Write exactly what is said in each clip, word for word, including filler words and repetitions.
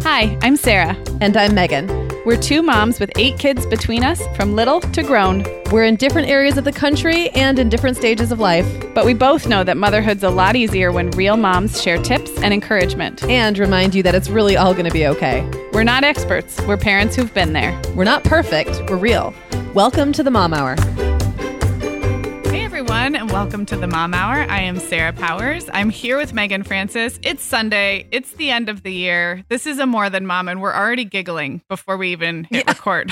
Hi, I'm Sarah. And I'm Megan. We're two moms with eight kids between us, from little to grown. We're in different areas of the country and in different stages of life. But we both know that motherhood's a lot easier when real moms share tips and encouragement. And remind you that it's really all going to be okay. We're not experts. We're parents who've been there. We're not perfect. We're real. Welcome to the Mom Hour. Hey everyone, and welcome to the Mom Hour. I am Sarah Powers. I'm here with Megan Francis. It's Sunday. It's the end of the year. This is a More Than Mom, and we're already giggling before we even hit yeah. record.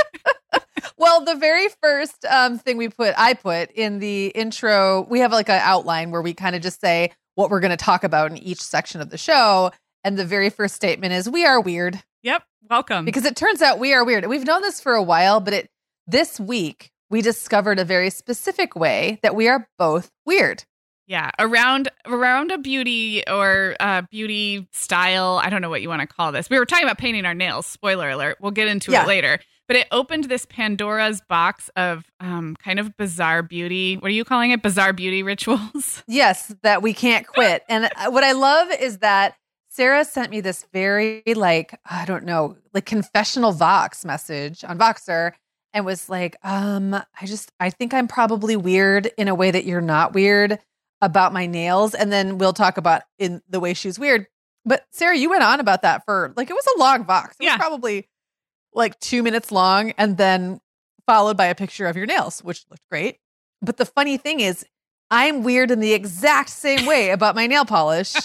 Well, the very first um, thing we put, I put in the intro, we have like an outline where we kind of just say what we're going to talk about in each section of the show. And the very first statement is, we are weird. Yep. Welcome. Because it turns out we are weird. We've known this for a while, but it this week, we discovered a very specific way that we are both weird. Yeah, around around a beauty or uh, beauty style. I don't know what you want to call this. We were talking about painting our nails. Spoiler alert. We'll get into yeah. it later. But it opened this Pandora's box of um, kind of bizarre beauty. What are you calling it? Bizarre beauty rituals? Yes, that we can't quit. And what I love is that Sarah sent me this very, like, I don't know, like confessional Vox message on Voxer. And was like, um, I just, I think I'm probably weird in a way that you're not weird about my nails. And then we'll talk about in the way she's weird. But Sarah, you went on about that for like, it was a long Vox. It yeah. was probably like two minutes long and then followed by a picture of your nails, which looked great. But the funny thing is, I'm weird in the exact same way about my nail polish.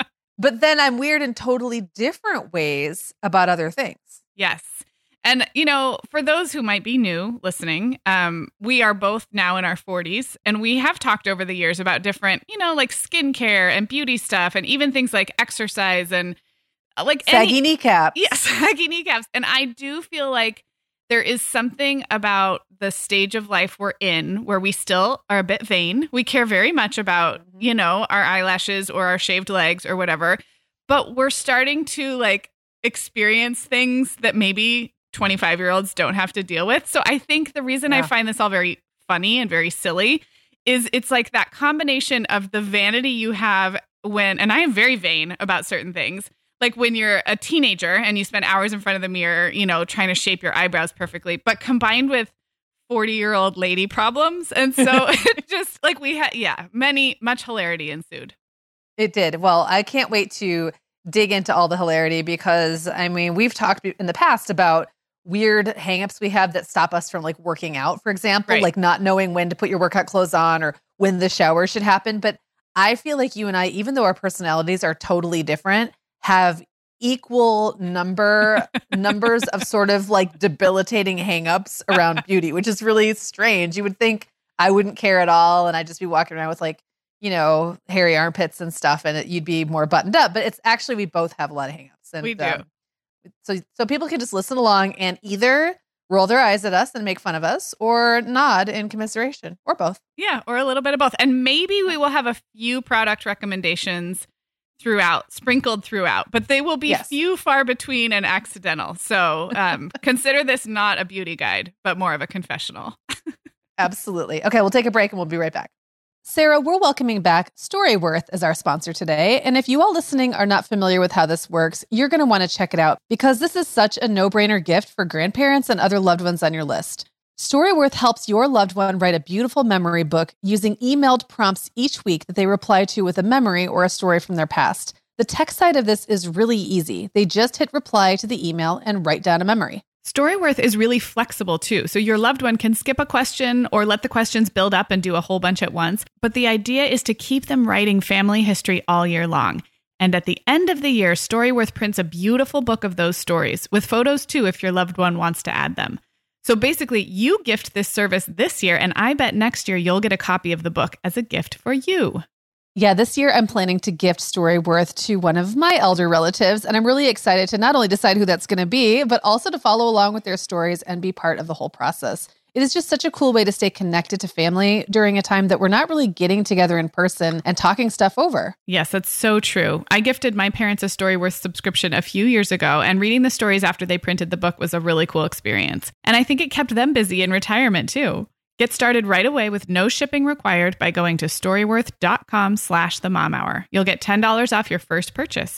But then I'm weird in totally different ways about other things. Yes. And, you know, for those who might be new listening, um, we are both now in our forties, and we have talked over the years about different, you know, like skincare and beauty stuff, and even things like exercise and like saggy any, kneecaps. Yes, saggy kneecaps. And I do feel like there is something about the stage of life we're in where we still are a bit vain. We care very much about, mm-hmm. you know, our eyelashes or our shaved legs or whatever, but we're starting to like experience things that maybe twenty-five-year-olds don't have to deal with. So I think the reason yeah. I find this all very funny and very silly is it's like that combination of the vanity you have when, and I am very vain about certain things, like when you're a teenager and you spend hours in front of the mirror, you know, trying to shape your eyebrows perfectly, but combined with forty-year-old lady problems. And so it just like we had, yeah, many, much hilarity ensued. It did. Well, I can't wait to dig into all the hilarity because, I mean, we've talked in the past about weird hangups we have that stop us from like working out, for example, right. like not knowing when to put your workout clothes on or when the shower should happen. But I feel like you and I, even though our personalities are totally different, have equal number numbers of sort of like debilitating hangups around beauty, which is really strange. You would think I wouldn't care at all. And I'd just be walking around with like, you know, hairy armpits and stuff, and it, you'd be more buttoned up. But it's actually, we both have a lot of hangups. And, we do. Um, So so people can just listen along and either roll their eyes at us and make fun of us or nod in commiseration or both. Yeah, or a little bit of both. And maybe we will have a few product recommendations throughout, sprinkled throughout, but they will be yes. few, far between and accidental. So um, consider this not a beauty guide, but more of a confessional. Absolutely. Okay, we'll take a break and we'll be right back. Sarah, we're welcoming back Storyworth as our sponsor today. And if you all listening are not familiar with how this works, you're going to want to check it out because this is such a no-brainer gift for grandparents and other loved ones on your list. Storyworth helps your loved one write a beautiful memory book using emailed prompts each week that they reply to with a memory or a story from their past. The tech side of this is really easy. They just hit reply to the email and write down a memory. Storyworth is really flexible too. So your loved one can skip a question or let the questions build up and do a whole bunch at once. But the idea is to keep them writing family history all year long. And at the end of the year, Storyworth prints a beautiful book of those stories with photos too if your loved one wants to add them. So basically, you gift this service this year, and I bet next year you'll get a copy of the book as a gift for you. Yeah, this year I'm planning to gift Storyworth to one of my elder relatives, and I'm really excited to not only decide who that's going to be, but also to follow along with their stories and be part of the whole process. It is just such a cool way to stay connected to family during a time that we're not really getting together in person and talking stuff over. Yes, that's so true. I gifted my parents a Storyworth subscription a few years ago, and reading the stories after they printed the book was a really cool experience. And I think it kept them busy in retirement too. Get started right away with no shipping required by going to storyworth.com slash the mom hour. You'll get ten dollars off your first purchase.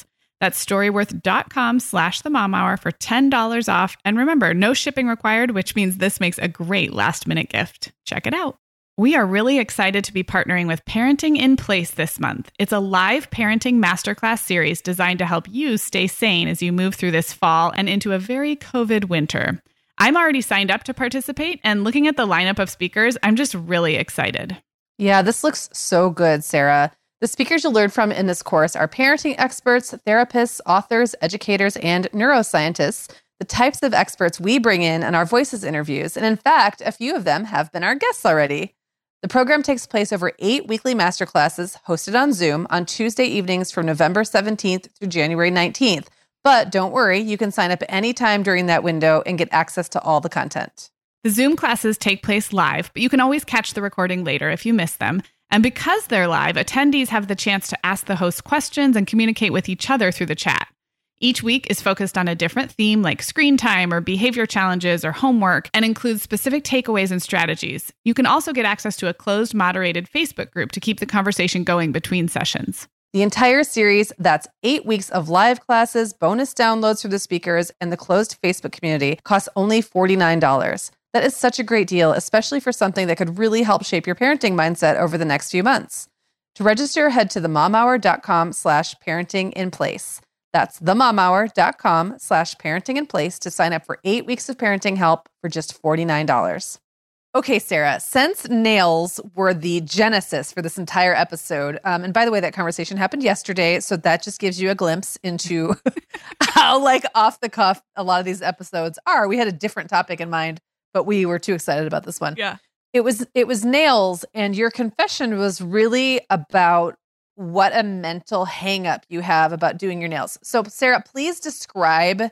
That's storyworth.com slash the mom hour for ten dollars off. And remember, no shipping required, which means this makes a great last minute gift. Check it out. We are really excited to be partnering with Parenting in Place this month. It's a live parenting masterclass series designed to help you stay sane as you move through this fall and into a very COVID winter. I'm already signed up to participate, and looking at the lineup of speakers, I'm just really excited. Yeah, this looks so good, Sarah. The speakers you'll learn from in this course are parenting experts, therapists, authors, educators, and neuroscientists, the types of experts we bring in in our Voices interviews. And in fact, a few of them have been our guests already. The program takes place over eight weekly masterclasses hosted on Zoom on Tuesday evenings from November seventeenth through January nineteenth. But don't worry, you can sign up anytime during that window and get access to all the content. The Zoom classes take place live, but you can always catch the recording later if you miss them. And because they're live, attendees have the chance to ask the host questions and communicate with each other through the chat. Each week is focused on a different theme like screen time or behavior challenges or homework and includes specific takeaways and strategies. You can also get access to a closed, moderated Facebook group to keep the conversation going between sessions. The entire series, that's eight weeks of live classes, bonus downloads for the speakers, and the closed Facebook community, costs only forty-nine dollars. That is such a great deal, especially for something that could really help shape your parenting mindset over the next few months. To register, head to themomhour.com slash parenting in place. That's themomhour.com slash parenting in place to sign up for eight weeks of parenting help for just forty-nine dollars. Okay, Sarah, since nails were the genesis for this entire episode, um, and by the way, that conversation happened yesterday, so that just gives you a glimpse into how, like, off the cuff a lot of these episodes are. We had a different topic in mind, but we were too excited about this one. Yeah. It was it was nails, and your confession was really about what a mental hang-up you have about doing your nails. So, Sarah, please describe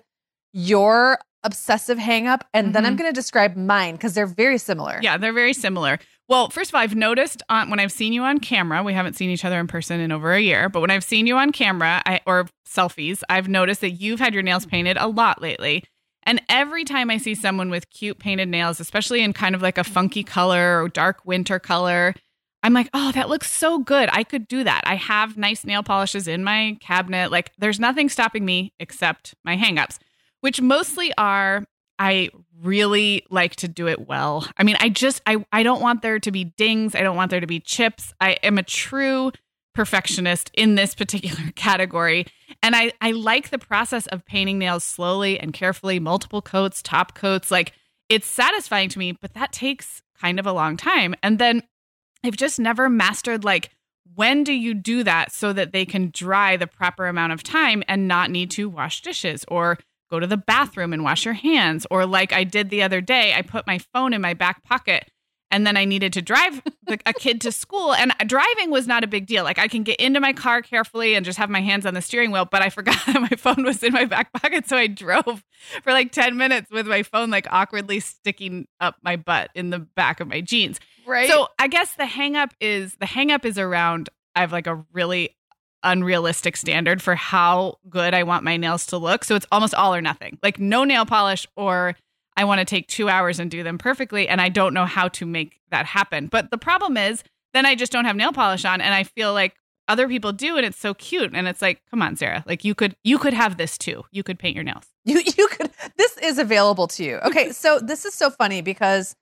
your obsessive hang-up, and mm-hmm. then I'm going to describe mine because they're very similar. Yeah, they're very similar. Well, first of all, I've noticed on, when I've seen you on camera, we haven't seen each other in person in over a year, but when I've seen you on camera I, or selfies, I've noticed that you've had your nails painted a lot lately. And every time I see someone with cute painted nails, especially in kind of like a funky color or dark winter color, I'm like, oh, that looks so good. I could do that. I have nice nail polishes in my cabinet. Like, there's nothing stopping me except my hang-ups, which mostly are, I really like to do it well. I mean, I just, I, I don't want there to be dings. I don't want there to be chips. I am a true perfectionist in this particular category. And I, I like the process of painting nails slowly and carefully, multiple coats, top coats. Like, it's satisfying to me, but that takes kind of a long time. And then I've just never mastered, like, when do you do that so that they can dry the proper amount of time and not need to wash dishes or go to the bathroom and wash your hands? Or like I did the other day, I put my phone in my back pocket and then I needed to drive a kid to school, and driving was not a big deal. Like, I can get into my car carefully and just have my hands on the steering wheel, but I forgot that my phone was in my back pocket. So I drove for like ten minutes with my phone, like, awkwardly sticking up my butt in the back of my jeans. Right. So I guess the hang up is the hang up is around, I have like a really unrealistic standard for how good I want my nails to look. So it's almost all or nothing, like no nail polish, or I want to take two hours and do them perfectly. And I don't know how to make that happen. But the problem is then I just don't have nail polish on, and I feel like other people do. And it's so cute. And it's like, come on, Sarah, like you could, you could have this too. You could paint your nails. You, you could, this is available to you. Okay. So this is so funny because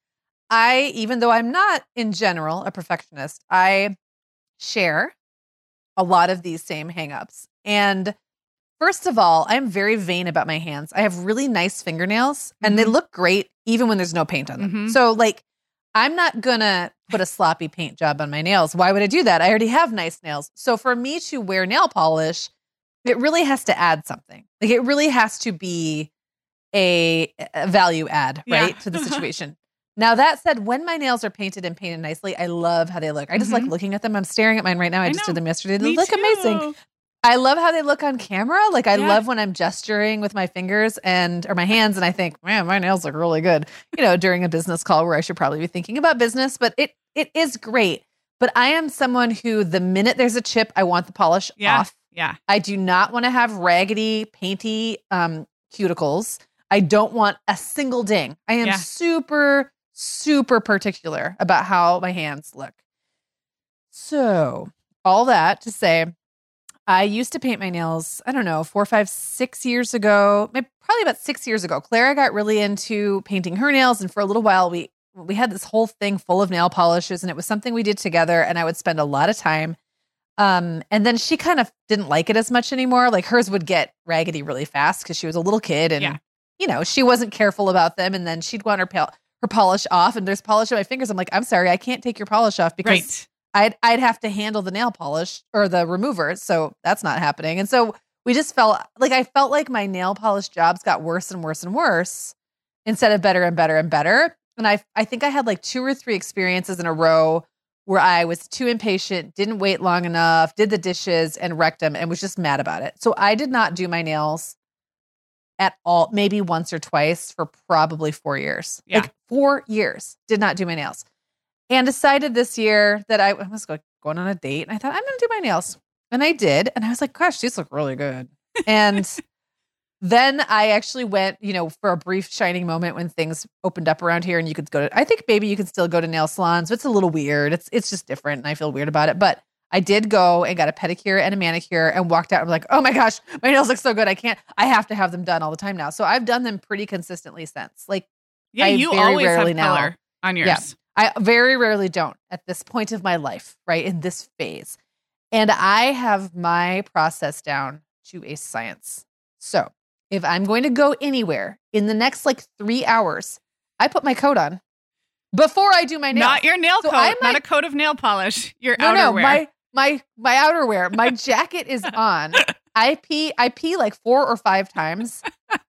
I, even though I'm not in general a perfectionist, I share a lot of these same hangups. And first of all, I'm very vain about my hands. I have really nice fingernails, and mm-hmm. they look great even when there's no paint on them. Mm-hmm. So, like, I'm not going to put a sloppy paint job on my nails. Why would I do that? I already have nice nails. So for me to wear nail polish, it really has to add something. Like, it really has to be a, a value add, right, yeah. to the situation. Now, that said, when my nails are painted and painted nicely, I love how they look. I just mm-hmm. like looking at them. I'm staring at mine right now. I, I just know. did them yesterday. They Me look too. amazing. I love how they look on camera. Like, I yeah. love when I'm gesturing with my fingers and or my hands, and I think, man, my nails look really good. You know, during a business call where I should probably be thinking about business, but it it is great. But I am someone who, the minute there's a chip, I want the polish yeah. off. Yeah. I do not want to have raggedy, painty um, cuticles. I don't want a single ding. I am yeah. super, super particular about how my hands look. So all that to say, I used to paint my nails, I don't know, four, five, six years ago, maybe probably about six years ago. Clara got really into painting her nails. And for a little while, we we had this whole thing full of nail polishes, and it was something we did together. And I would spend a lot of time. Um, and then she kind of didn't like it as much anymore. Like hers would get raggedy really fast because she was a little kid, and Yeah. you know, she wasn't careful about them. And then she'd want her pal- her polish off, and there's polish on my fingers. I'm like, I'm sorry, I can't take your polish off because Right. I'd I'd have to handle the nail polish or the remover, so that's not happening. And so we just felt like I felt like my nail polish jobs got worse and worse and worse instead of better and better and better. And I I think I had like two or three experiences in a row where I was too impatient, didn't wait long enough, did the dishes and wrecked them, and was just mad about it. So I did not do my nails at all, maybe once or twice for probably four years. Yeah. Like four years did not do my nails. And decided this year that I was go- going on a date. And I thought, I'm going to do my nails. And I did. And I was like, gosh, these look really good. And then I actually went, you know, for a brief shining moment when things opened up around here and you could go to, I think maybe you can still go to nail salons, but it's a little weird. It's it's just different. And I feel weird about it. But I did go and got a pedicure and a manicure and walked out and was like, oh my gosh, my nails look so good. I can't, I have to have them done all the time now. So I've done them pretty consistently since. Like, Yeah, I you very always rarely have now- color on yours. Yeah. I very rarely don't at this point of my life, right? In this phase. And I have my process down to a science. So if I'm going to go anywhere in the next like three hours, I put my coat on before I do my nails. Not your nail So coat, I not might- a coat of nail polish. Your no, no, outerwear. my my my outerwear, my jacket is on. I pee, I pee like four or five times.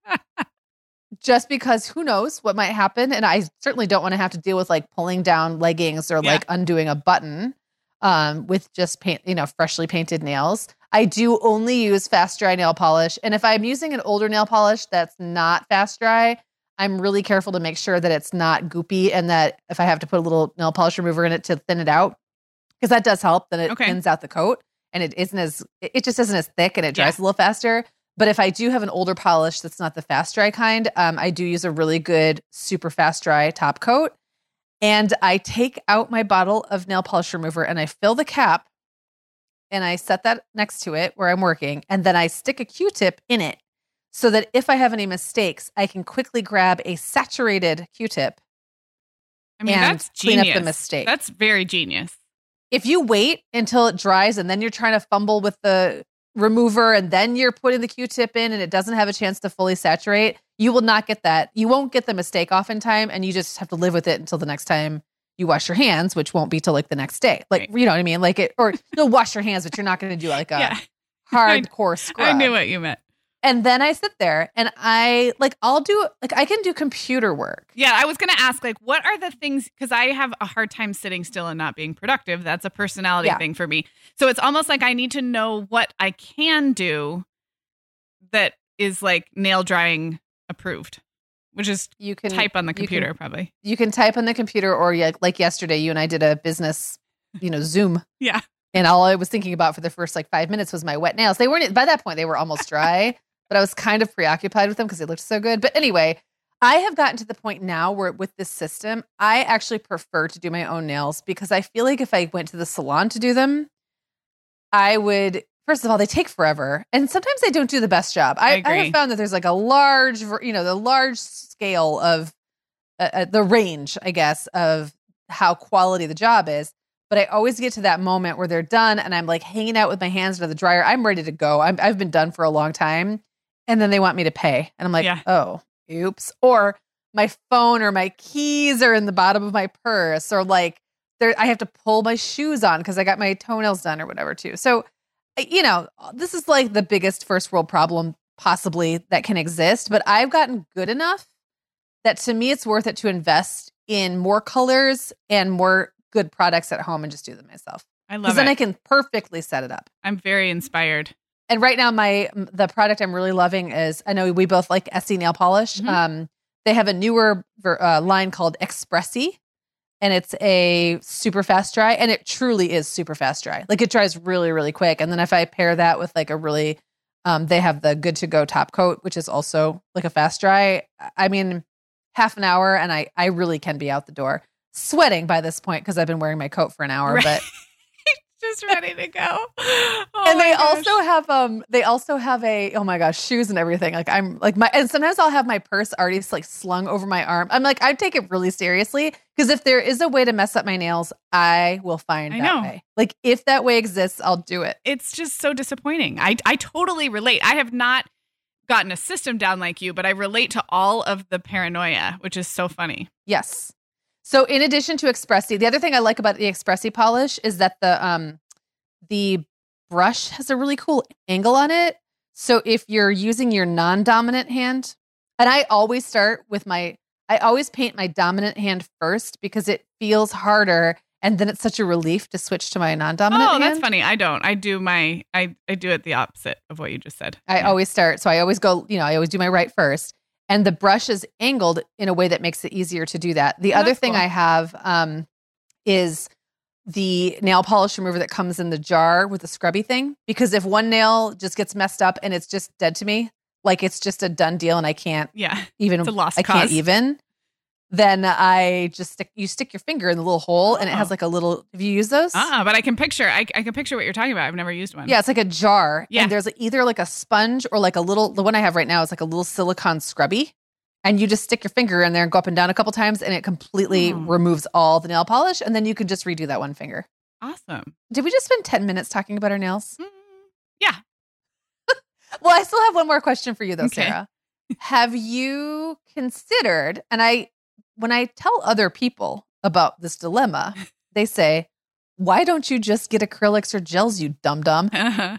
Just because who knows what might happen. And I certainly don't want to have to deal with like pulling down leggings or Yeah. like undoing a button um, with just paint, you know, freshly painted nails. I do only use fast dry nail polish. And if I'm using an older nail polish that's not fast dry, I'm really careful to make sure that it's not goopy and that if I have to put a little nail polish remover in it to thin it out, because that does help, then it Okay. thins out the coat and it isn't as, it just isn't as thick and it dries Yeah. a little faster. But if I do have an older polish that's not the fast dry kind, um, I do use a really good super fast dry top coat. And I take out my bottle of nail polish remover and I fill the cap and I set that next to it where I'm working. And then I stick a Q-tip in it so that if I have any mistakes, I can quickly grab a saturated Q-tip. I mean, and that's clean up genius. the mistake. That's very genius. If you wait until it dries and then you're trying to fumble with the remover and then you're putting the Q-tip in and it doesn't have a chance to fully saturate, you will not get that. You won't get the mistake off in time and you just have to live with it until the next time you wash your hands, which won't be till like the next day. Like, Right. you know what I mean? Like it, or you'll wash your hands, but you're not going to do like a Yeah. hardcore scrub. I knew what you meant. And then I sit there and I like, I'll do, like, I can do computer work. Yeah, I was going to ask, like, what are the things, because I have a hard time sitting still and not being productive. That's a personality Yeah. thing for me. So it's almost like I need to know what I can do that is like nail drying approved, which is You can type on the you can- computer probably. You can type on the computer or yeah, like yesterday, you and I did a business, you know, Zoom. Yeah. And all I was thinking about for the first like five minutes was my wet nails. They weren't, by that point, they were almost dry, but I was kind of preoccupied with them because they looked so good. But anyway, I have gotten to the point now where with this system, I actually prefer to do my own nails because I feel like if I went to the salon to do them, I would, first of all, they take forever. And sometimes they don't do the best job. I, I I, agree. have found that there's like a large, ver- you know, the large scale of uh, uh, the range, I guess, of how quality the job is. But I always get to that moment where they're done and I'm like hanging out with my hands under the dryer. I'm ready to go. I'm, I've been done for a long time. And then they want me to pay. And I'm like, Yeah. oh, oops. Or my phone or my keys are in the bottom of my purse. Or like there, I have to pull my shoes on because I got my toenails done or whatever too. So, you know, this is like the biggest first world problem possibly that can exist. But I've gotten good enough that to me it's worth it to invest in more colors and more good products at home and just do them myself. I love Because it. then I can perfectly set it up. I'm very inspired. And right now, my the product I'm really loving is, I know we both like Essie nail polish. Mhm. Um, they have a newer ver- uh, line called Expressi, and it's a super fast dry, and it truly is super fast dry. Like it dries really, really quick. And then if I pair that with like a really, um, they have the Good to Go top coat, which is also like a fast dry. I mean, half an hour, and I I really can be out the door, sweating by this point because I've been wearing my coat for an hour, Right. but. just ready to go. Oh and they my gosh. also have um they also have a oh my gosh, shoes and everything. Like I'm like my and sometimes I'll have my purse already like slung over my arm. I'm like I take it really seriously because if there is a way to mess up my nails, I will find I that know. way. Like if that way exists, I'll do it. It's just so disappointing. I I totally relate. I have not gotten a system down like you, but I relate to all of the paranoia, which is so funny. Yes. So in addition to Expressi, the other thing I like about the Expressi polish is that the um the brush has a really cool angle on it. So if you're using your non-dominant hand, and I always start with my, I always paint my dominant hand first because it feels harder, and then it's such a relief to switch to my non-dominant Oh, hand. that's funny. I don't. I do my, I, I do it the opposite of what you just said. I Yeah. always start, so I always go, you know, I always do my right first. And the brush is angled in a way that makes it easier to do that. The Oh, other that's thing cool. I have um, is the nail polish remover that comes in the jar with the scrubby thing. Because if one nail just gets messed up and it's just dead to me, like it's just a done deal and I can't Yeah. even, It's a lost I can't cause. even, then I just stick, you stick your finger in the little hole and it has Oh. like a little, have you used those? Ah, but I can picture, I, I can picture what you're talking about. I've never used one. Yeah, it's like a jar. Yeah. And there's either like a sponge or like a little, the one I have right now is like a little silicone scrubby. And you just stick your finger in there and go up and down a couple times and it completely Oh. removes all the nail polish. And then you can just redo that one finger. Awesome. Did we just spend ten minutes talking about our nails? Mm, yeah. Well, I still have one more question for you though, Okay. Sarah. Have you considered, and I, when I tell other people about this dilemma, they say, why don't you just get acrylics or gels, you dum dum?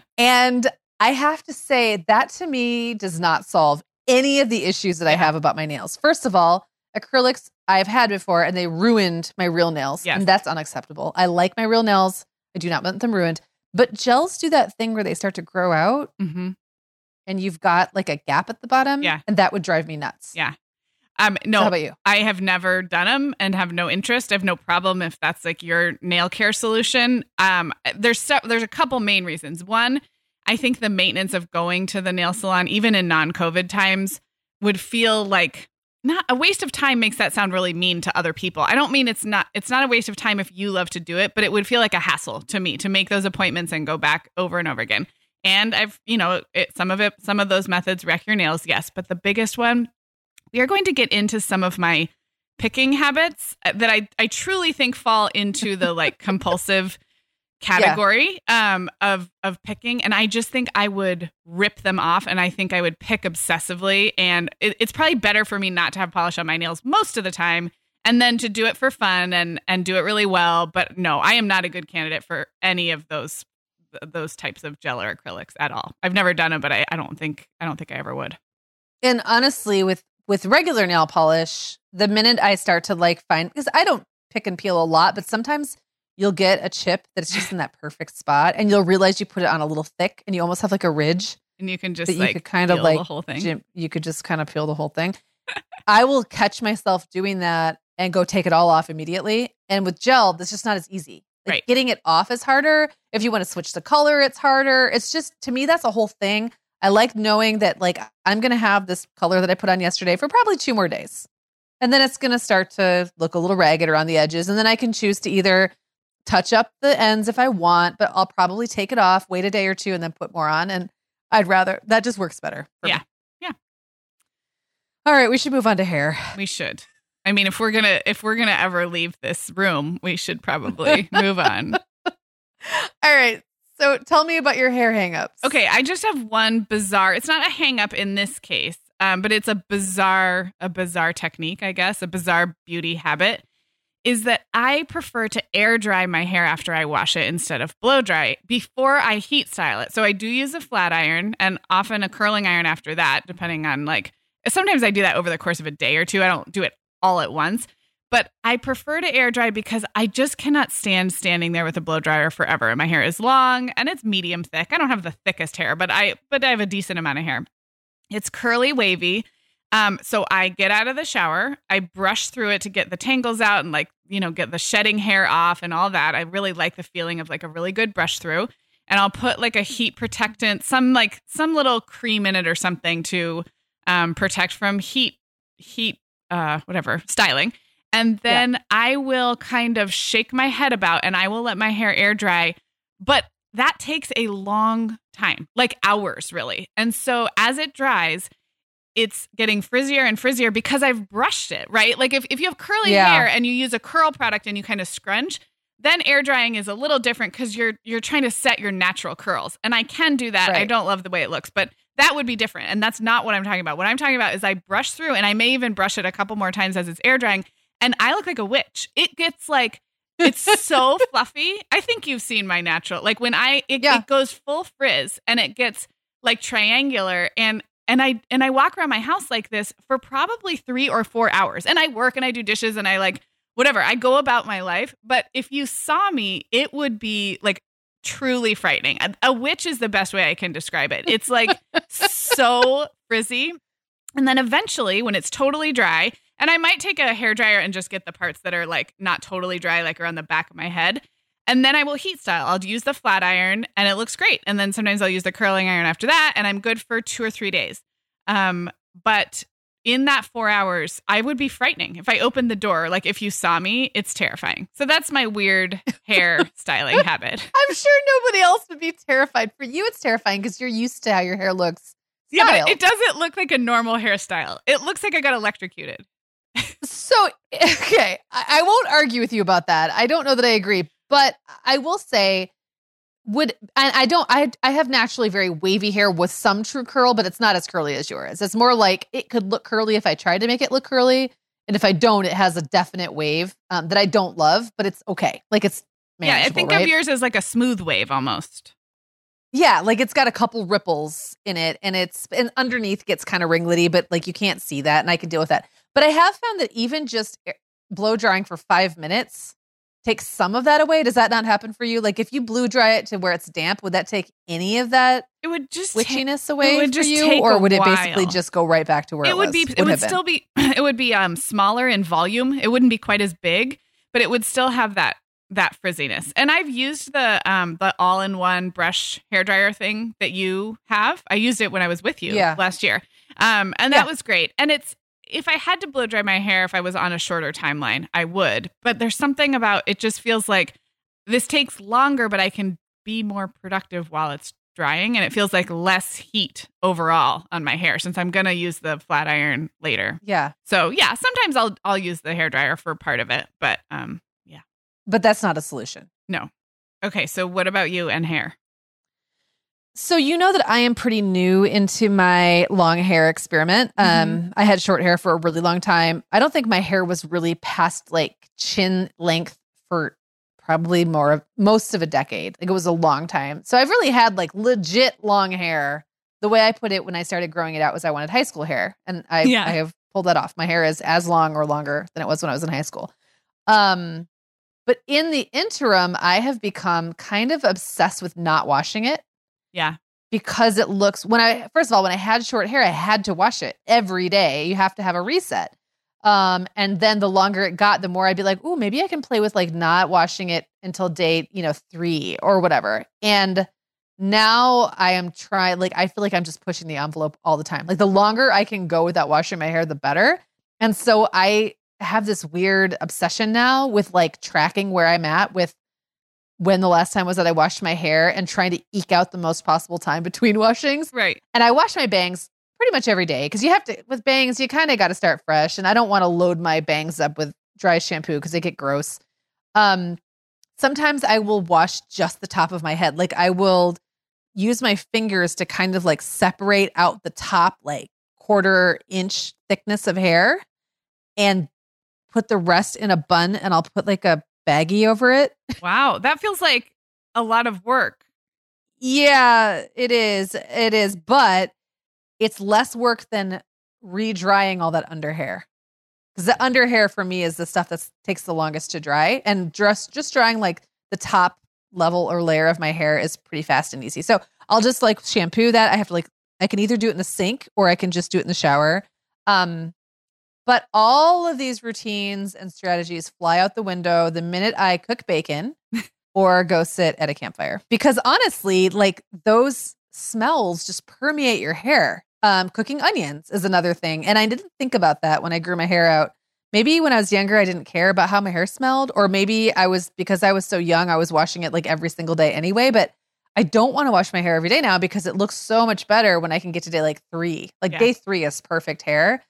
And I have to say that to me does not solve any of the issues that I Yeah. have about my nails. First of all, acrylics I've had before and they ruined my real nails. Yes. And that's unacceptable. I like my real nails. I do not want them ruined. But gels do that thing where they start to grow out hmm and you've got like a gap at the bottom. Yeah. And that would drive me nuts. Yeah. Um, So no, how about you? I have never done them and have no interest. I have no problem if that's like your nail care solution. Um, there's so, there's a couple main reasons. One, I think the maintenance of going to the nail salon, even in non-COVID times, would feel like not a waste of time. Makes that sound really mean to other people. I don't mean it's not it's not a waste of time if you love to do it, but it would feel like a hassle to me to make those appointments and go back over and over again. And I've, you know, it, some of it, some of those methods wreck your nails, yes, but the biggest one, we are going to get into some of my picking habits that I, I truly think fall into the like compulsive category um, of of picking. And I just think I would rip them off and I think I would pick obsessively. And it, it's probably better for me not to have polish on my nails most of the time and then to do it for fun and and do it really well. But no, I am not a good candidate for any of those those types of gel or acrylics at all. I've never done them, but I, I don't think I don't think I ever would. And honestly, with with regular nail polish, the minute I start to like find, because I don't pick and peel a lot, but sometimes you'll get a chip that's just in that perfect spot and you'll realize you put it on a little thick and you almost have like a ridge And you can just that you like could kind of peel like, the whole thing. jim- you could just kind of peel the whole thing. I will catch myself doing that and go take it all off immediately. And with gel, that's just not as easy. Like Right. getting it off is harder. If you want to switch the color, it's harder. It's just, to me, that's a whole thing. I like knowing that like I'm going to have this color that I put on yesterday for probably two more days. And then it's going to start to look a little ragged around the edges. And then I can choose to either touch up the ends if I want, but I'll probably take it off, wait a day or two, and then put more on. And I'd rather, that just works better. for Yeah. me. Yeah. All right. We should move on to hair. We should. I mean, if we're gonna if we're gonna ever leave this room, we should probably move on. All right. So tell me about your hair hangups. Okay, I just have one bizarre. It's not a hang up in this case, um, but it's a bizarre a bizarre technique, I guess, a bizarre beauty habit. Is that I prefer to air dry my hair after I wash it instead of blow dry before I heat style it. So I do use a flat iron and often a curling iron after that, depending on like. Sometimes I do that over the course of a day or two. I don't do it all at once, but I prefer to air dry because I just cannot stand standing there with a blow dryer forever. And my hair is long and it's medium thick. I don't have the thickest hair, but I but I have a decent amount of hair. It's curly, wavy. Um, so I get out of the shower, I brush through it to get the tangles out and like, you know, get the shedding hair off and all that. I really like the feeling of like a really good brush through. And I'll put like a heat protectant, some like some little cream in it or something to um, protect from heat, heat, uh, whatever, styling. And then yeah. I will kind of shake my head about and I will let my hair air dry but that takes a long time, like hours really. And so as it dries, it's getting frizzier and frizzier because I've brushed it, right? Like if, if you have curly Yeah. hair and you use a curl product and you kind of scrunch, then air drying is a little different because you're you're trying to set your natural curls. And I can do that. I Right. don't love the way it looks, but that would be different. And that's not what I'm talking about. What I'm talking about is I brush through, and I may even brush it a couple more times as it's air drying, and I look like a witch. It gets like, it's so fluffy. I think you've seen my natural, like when I, it, Yeah. it goes full frizz and it gets like triangular, and And I and I walk around my house like this for probably three or four hours. And I work and I do dishes and I like whatever. I go about my life. But if you saw me, it would be like truly frightening. A, a witch is the best way I can describe it. It's like so frizzy. And then eventually, when it's totally dry, and I might take a hairdryer and just get the parts that are like not totally dry, like around the back of my head. And then I will heat style. I'll use the flat iron and it looks great. And then sometimes I'll use the curling iron after that, and I'm good for two or three days. Um, but in that four hours, I would be frightening. If I opened the door, like if you saw me, it's terrifying. So that's my weird hair styling habit. I'm sure nobody else would be terrified. For you, it's terrifying because you're used to how your hair looks. Yeah, styled. but it doesn't look like a normal hairstyle. It looks like I got electrocuted. So, okay, I, I won't argue with you about that. I don't know that I agree, but I will say, would and I don't. I I have naturally very wavy hair with some true curl, but it's not as curly as yours. It's more like it could look curly if I tried to make it look curly, and if I don't, it has a definite wave um, that I don't love, but it's okay. Like it's manageable, Yeah, I think right? of yours as like a smooth wave almost. Yeah, like it's got a couple ripples in it, and it's and underneath gets kind of ringlety, but like you can't see that, and I can deal with that. But I have found that even just blow drying for five minutes takes some of that away. Does that not happen for you? Like if you blow dry it to where it's damp, would that take any of that It would just take, witchiness away it would for just you, take or a would it basically while. just go right back to where it, it would was? be Would it would have been? still be it would be um smaller in volume. It wouldn't be quite as big, but it would still have that that frizziness. And I've used the um the all-in-one brush hairdryer thing that you have. I used it when I was with you Yeah. last year. Um and Yeah. that was great. And it's if I had to blow dry my hair if I was on a shorter timeline, I would. But there's something about it just feels like this takes longer, but I can be more productive while it's drying, and it feels like less heat overall on my hair since I'm gonna use the flat iron later. Yeah, So yeah, sometimes I'll I'll use the hairdryer for part of it, but um yeah. but that's not a solution. No. Okay, so what about you and hair? So you know that I am pretty new into my long hair experiment. Um, Mm-hmm. I had short hair for a really long time. I don't think my hair was really past like chin length for probably more of most of a decade. Like it was a long time. So I've really had like legit long hair. The way I put it when I started growing it out was I wanted high school hair, and I Yeah. I have pulled that off. My hair is as long or longer than it was when I was in high school. Um, but in the interim, I have become kind of obsessed with not washing it. Yeah. Because it looks when I first of all when I had short hair I had to wash it every day. You have to have a reset. Um and then the longer it got, the more I'd be like, "Ooh, maybe I can play with like not washing it until day, you know, three or whatever." And now I am trying like I feel like I'm just pushing the envelope all the time. Like the longer I can go without washing my hair, the better. And so I have this weird obsession now with like tracking where I'm at with when the last time was that I washed my hair and trying to eke out the most possible time between washings. Right. And I wash my bangs pretty much every day because you have to, with bangs, you kind of got to start fresh. And I don't want to load my bangs up with dry shampoo because they get gross. Um, sometimes I will wash just the top of my head. Like I will use my fingers to kind of like separate out the top, like quarter inch thickness of hair and put the rest in a bun, and I'll put like a baggie over it. Wow. That feels like a lot of work. Yeah, it is. It is. But it's less work than re-drying all that under hair. Because the under hair for me is the stuff that takes the longest to dry. And just, just drying like the top level or layer of my hair is pretty fast and easy. So I'll just like shampoo that. I have to like, I can either do it in the sink or I can just do it in the shower. Um, but all of these routines and strategies fly out the window the minute I cook bacon or go sit at a campfire. Because honestly, like those smells just permeate your hair. Um, cooking onions is another thing. And I didn't think about that when I grew my hair out maybe when I was younger, I didn't care about how my hair smelled, or maybe I was, because I was so young, I was washing it like every single day anyway, but I don't want to wash my hair every day now because it looks so much better when I can get to day like three. Like yeah. day three is perfect hair,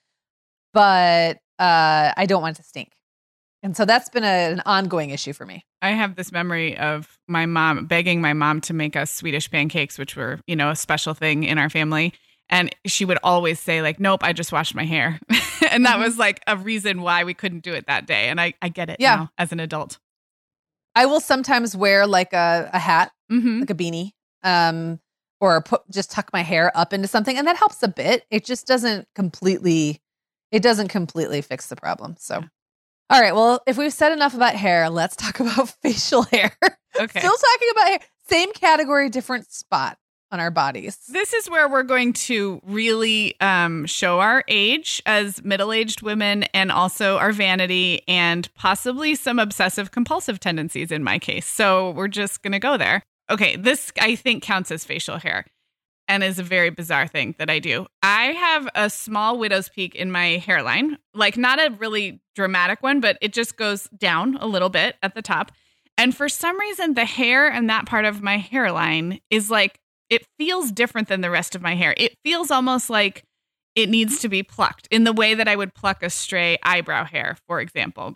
but uh, I don't want it to stink. And so that's been a, an ongoing issue for me. I have this memory of my mom begging my mom to make us Swedish pancakes, which were, you know, a special thing in our family. And she would always say like, nope, I just washed my hair. And that mm-hmm. was like a reason why we couldn't do it that day. And I, I get it yeah. now as an adult. I will sometimes wear like a, a hat, mm-hmm. like a beanie, um, or put, just tuck my hair up into something. And that helps a bit. It just doesn't completely, it doesn't completely fix the problem. So. Yeah. All right. Well, if we've said enough about hair, let's talk about facial hair. Okay. Still talking about hair. Same category, different spot on our bodies. This is where we're going to really um, show our age as middle-aged women and also our vanity and possibly some obsessive compulsive tendencies in my case. So we're just going to go there. Okay. This, I think, counts as facial hair. And is a very bizarre thing that I do. I have a small widow's peak in my hairline, like not a really dramatic one, but it just goes down a little bit at the top. And for some reason, the hair and that part of my hairline is like, it feels different than the rest of my hair. It feels almost like it needs to be plucked in the way that I would pluck a stray eyebrow hair, for example.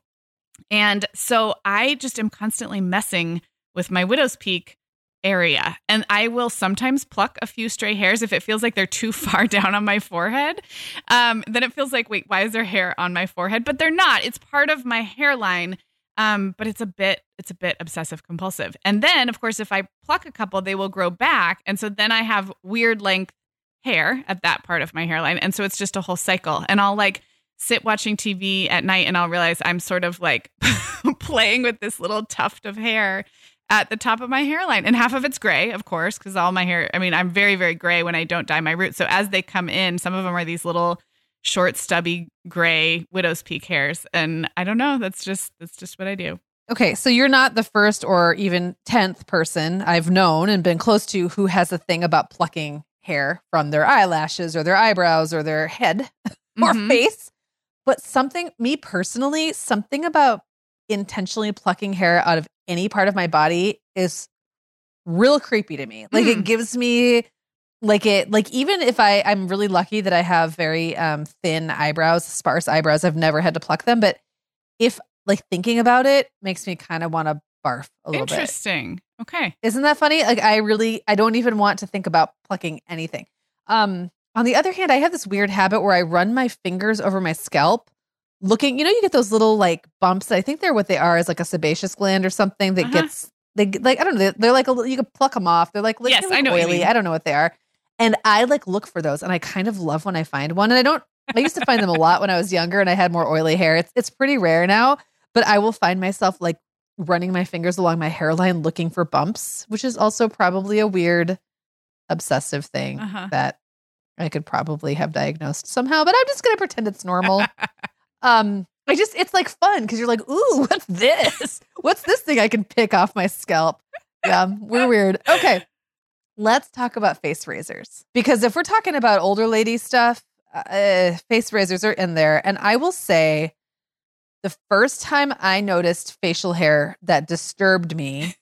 And so I just am constantly messing with my widow's peak area. And I will sometimes pluck a few stray hairs if it feels like they're too far down on my forehead. Um, then it feels like, wait, why is there hair on my forehead? But they're not. It's part of my hairline. Um, but it's a bit, it's a bit obsessive compulsive. And then, of course, if I pluck a couple, they will grow back. And so then I have weird length hair at that part of my hairline. And so it's just a whole cycle. And I'll like sit watching T V at night and I'll realize I'm sort of like playing with this little tuft of hair at the top of my hairline. And half of it's gray, of course, because all my hair, I mean, I'm very, very gray when I don't dye my roots. So as they come in, some of them are these little short, stubby, gray widow's peak hairs. And I don't know, that's just, that's just what I do. Okay. So you're not the first or even tenth person I've known and been close to who has a thing about plucking hair from their eyelashes or their eyebrows or their head or mm-hmm. face. But something, me personally, something about intentionally plucking hair out of any part of my body is real creepy to me. Like mm. it gives me like it, like even if I, I'm really lucky that I have very um, thin eyebrows, sparse eyebrows, I've never had to pluck them. But if like thinking about it makes me kind of want to barf a little Interesting. bit. Interesting. Okay. Isn't that funny? Like I really, I don't even want to think about plucking anything. Um, on the other hand, I have this weird habit where I run my fingers over my scalp looking, you know, you get those little like bumps. I think they're what they are is like a sebaceous gland or something that uh-huh. gets, they like, I don't know. They're, they're like, a, you can pluck them off. They're like, yes, they're like I know oily. I don't know what they are. And I like look for those and I kind of love when I find one. And I don't, I used to find them a lot when I was younger and I had more oily hair. It's, it's pretty rare now, but I will find myself like running my fingers along my hairline looking for bumps, which is also probably a weird obsessive thing uh-huh. that I could probably have diagnosed somehow, but I'm just going to pretend it's normal. um, I just, it's like fun because you're like, ooh, what's this? What's this thing I can pick off my scalp? Yeah, we're weird. Okay, let's talk about face razors. Because if we're talking about older lady stuff, uh, face razors are in there. And I will say the first time I noticed facial hair that disturbed me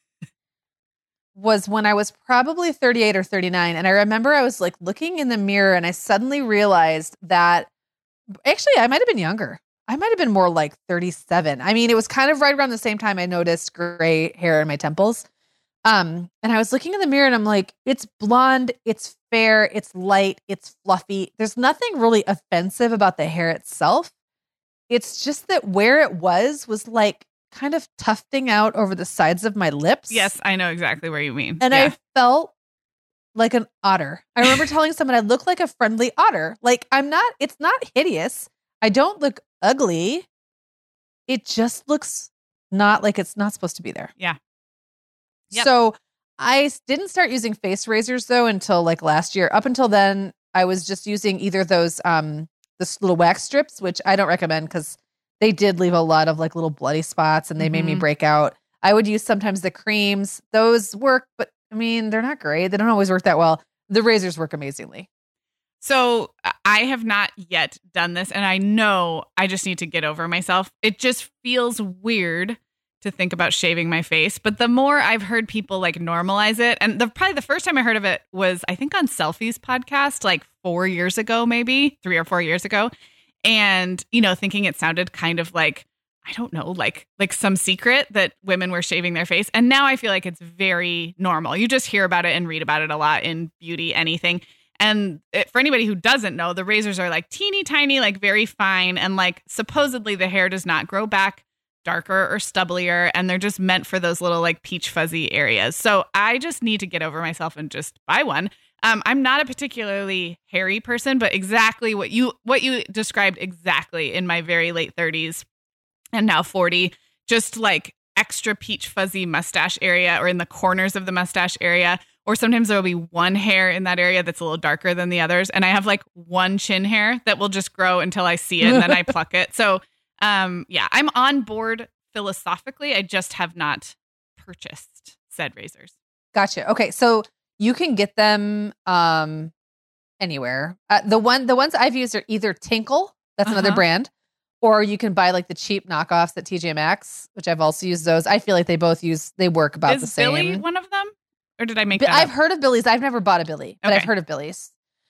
was when I was probably thirty-eight or thirty-nine. And I remember I was like looking in the mirror and I suddenly realized that actually I might have been younger. I might have been more like thirty-seven. I mean, it was kind of right around the same time I noticed gray hair in my temples. Um, and I was looking in the mirror and I'm like, it's blonde, it's fair, it's light, it's fluffy. There's nothing really offensive about the hair itself. It's just that where it was was like kind of tufting out over the sides of my lips. Yes, I know exactly where you mean. And yeah. I felt like an otter. I remember telling someone I look like a friendly otter. Like I'm not, it's not hideous. I don't look ugly. It just looks not like it's not supposed to be there. Yeah. Yep. So I didn't start using face razors though until like last year. Up until then, I was just using either those, um, this little wax strips, which I don't recommend because they did leave a lot of like little bloody spots and they mm-hmm. made me break out. I would use sometimes the creams. Those work, but I mean, they're not great. They don't always work that well. The razors work amazingly. So I have not yet done this, and I know I just need to get over myself. It just feels weird to think about shaving my face, but the more I've heard people like normalize it, and the probably the first time I heard of it was I think on Selfie's podcast like four years ago, maybe three or four years ago, and you know, thinking it sounded kind of like, I don't know, like like some secret that women were shaving their face, and now I feel like it's very normal. You just hear about it and read about it a lot in beauty, anything. And it, for anybody who doesn't know, the razors are like teeny tiny, like very fine, and like supposedly the hair does not grow back darker or stubblier, and they're just meant for those little like peach fuzzy areas. So I just need to get over myself and just buy one. Um, I'm not a particularly hairy person, but exactly what you what you described exactly in my very late thirties and now forty, just like extra peach fuzzy mustache area or in the corners of the mustache area. Or sometimes there will be one hair in that area that's a little darker than the others. And I have like one chin hair that will just grow until I see it and then I pluck it. So Um, yeah, I'm on board philosophically. I just have not purchased said razors. Gotcha. Okay. So you can get them um, anywhere. Uh, the one, the ones I've used are either Tinkle, that's uh-huh. another brand, or you can buy like the cheap knockoffs at T J Maxx, which I've also used those. I feel like they both use, they work about Is the same. Billy one of them? Or did I make But that I've up? heard of Billy's. I've never bought a Billy, but okay. I've heard of Billy's.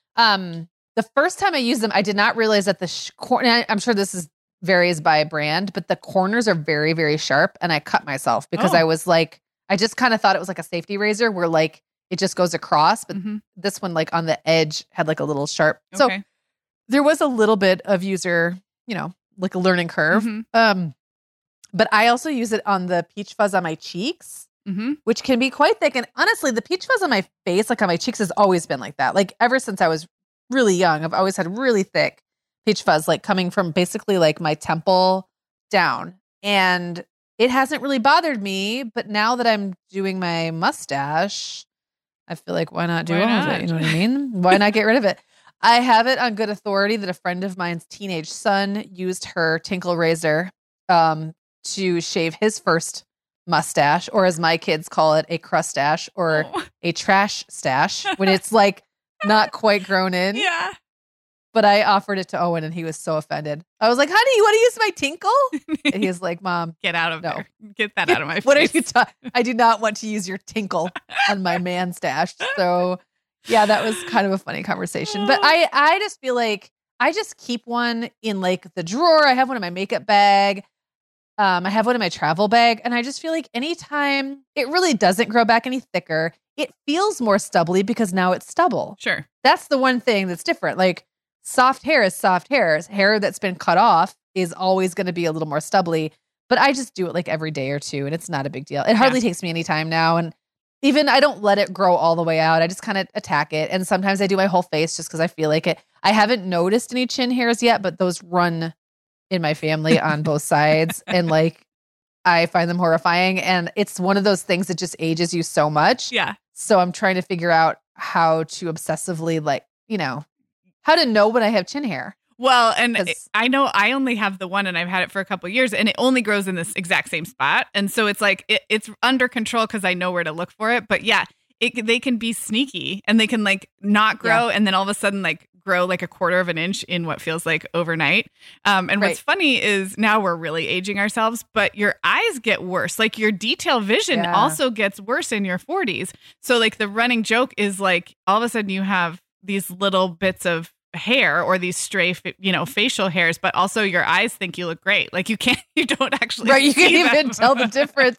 Um, the first time I used them, I did not realize that the sh- corner, I'm sure this is varies by brand, but the corners are very, very sharp. And I cut myself because oh. I was like, I just kind of thought it was like a safety razor where like it just goes across. But mm-hmm. this one, like on the edge, had like a little sharp. Okay. So there was a little bit of user, you know, like a learning curve. Mm-hmm. Um, but I also use it on the peach fuzz on my cheeks, mm-hmm. which can be quite thick. And honestly, the peach fuzz on my face, like on my cheeks, has always been like that. Like ever since I was really young, I've always had really thick peach fuzz, like coming from basically like my temple down. And it hasn't really bothered me. But now that I'm doing my mustache, I feel like, why not do why all not? of it? You know what I mean? Why not get rid of it? I have it on good authority that a friend of mine's teenage son used her Tinkle razor um, to shave his first mustache, or as my kids call it, a crustache or oh. a trash stash, when it's like not quite grown in. Yeah. But I offered it to Owen and he was so offended. I was like, honey, you want to use my Tinkle? And he was like, Mom, get out of no. there. Get that out of my face. What are you talking? I do not want to use your Tinkle on my man stash. So yeah, that was kind of a funny conversation. But I, I just feel like I just keep one in like the drawer. I have one in my makeup bag. Um, I have one in my travel bag. And I just feel like anytime it really doesn't grow back any thicker, it feels more stubbly because now it's stubble. Sure. That's the one thing that's different. Like soft hair is soft hair. Hair that's been cut off is always going to be a little more stubbly. But I just do it like every day or two and it's not a big deal. It hardly yeah. takes me any time now. And even I don't let it grow all the way out. I just kind of attack it. And sometimes I do my whole face just because I feel like it. I haven't noticed any chin hairs yet, but those run in my family on both sides. And like, I find them horrifying. And it's one of those things that just ages you so much. Yeah. So I'm trying to figure out how to obsessively, like, you know, how to know when I have chin hair. Well, and it, I know I only have the one and I've had it for a couple of years and it only grows in this exact same spot. And so it's like, it, it's under control because I know where to look for it. But yeah, it, they can be sneaky and they can like not grow yeah. and then all of a sudden like grow like a quarter of an inch in what feels like overnight. Um, and right. what's funny is now we're really aging ourselves, but your eyes get worse. Like your detail vision yeah. also gets worse in your forties. So like the running joke is like all of a sudden you have these little bits of hair or these stray, you know, facial hairs, but also your eyes think you look great. Like you can't, you don't actually, right? You can't them. even tell the difference.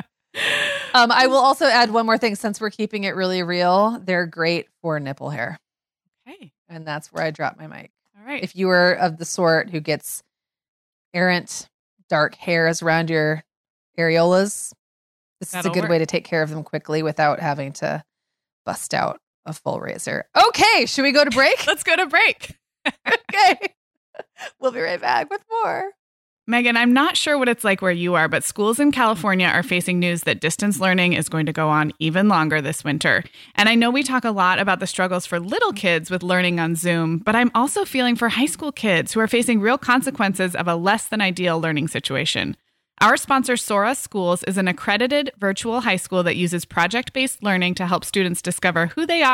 um, I will also add one more thing since we're keeping it really real. They're great for nipple hair. Okay, and that's where I drop my mic. All right. If you are of the sort who gets errant dark hairs around your areolas, this That'll is a good work. way to take care of them quickly without having to bust out a full razor. Okay, should we go to break? Let's go to break. Okay. We'll be right back with more. Megan, I'm not sure what it's like where you are, but schools in California are facing news that distance learning is going to go on even longer this winter. And I know we talk a lot about the struggles for little kids with learning on Zoom, but I'm also feeling for high school kids who are facing real consequences of a less than ideal learning situation. Our sponsor, Sora Schools, is an accredited virtual high school that uses project-based learning to help students discover who they are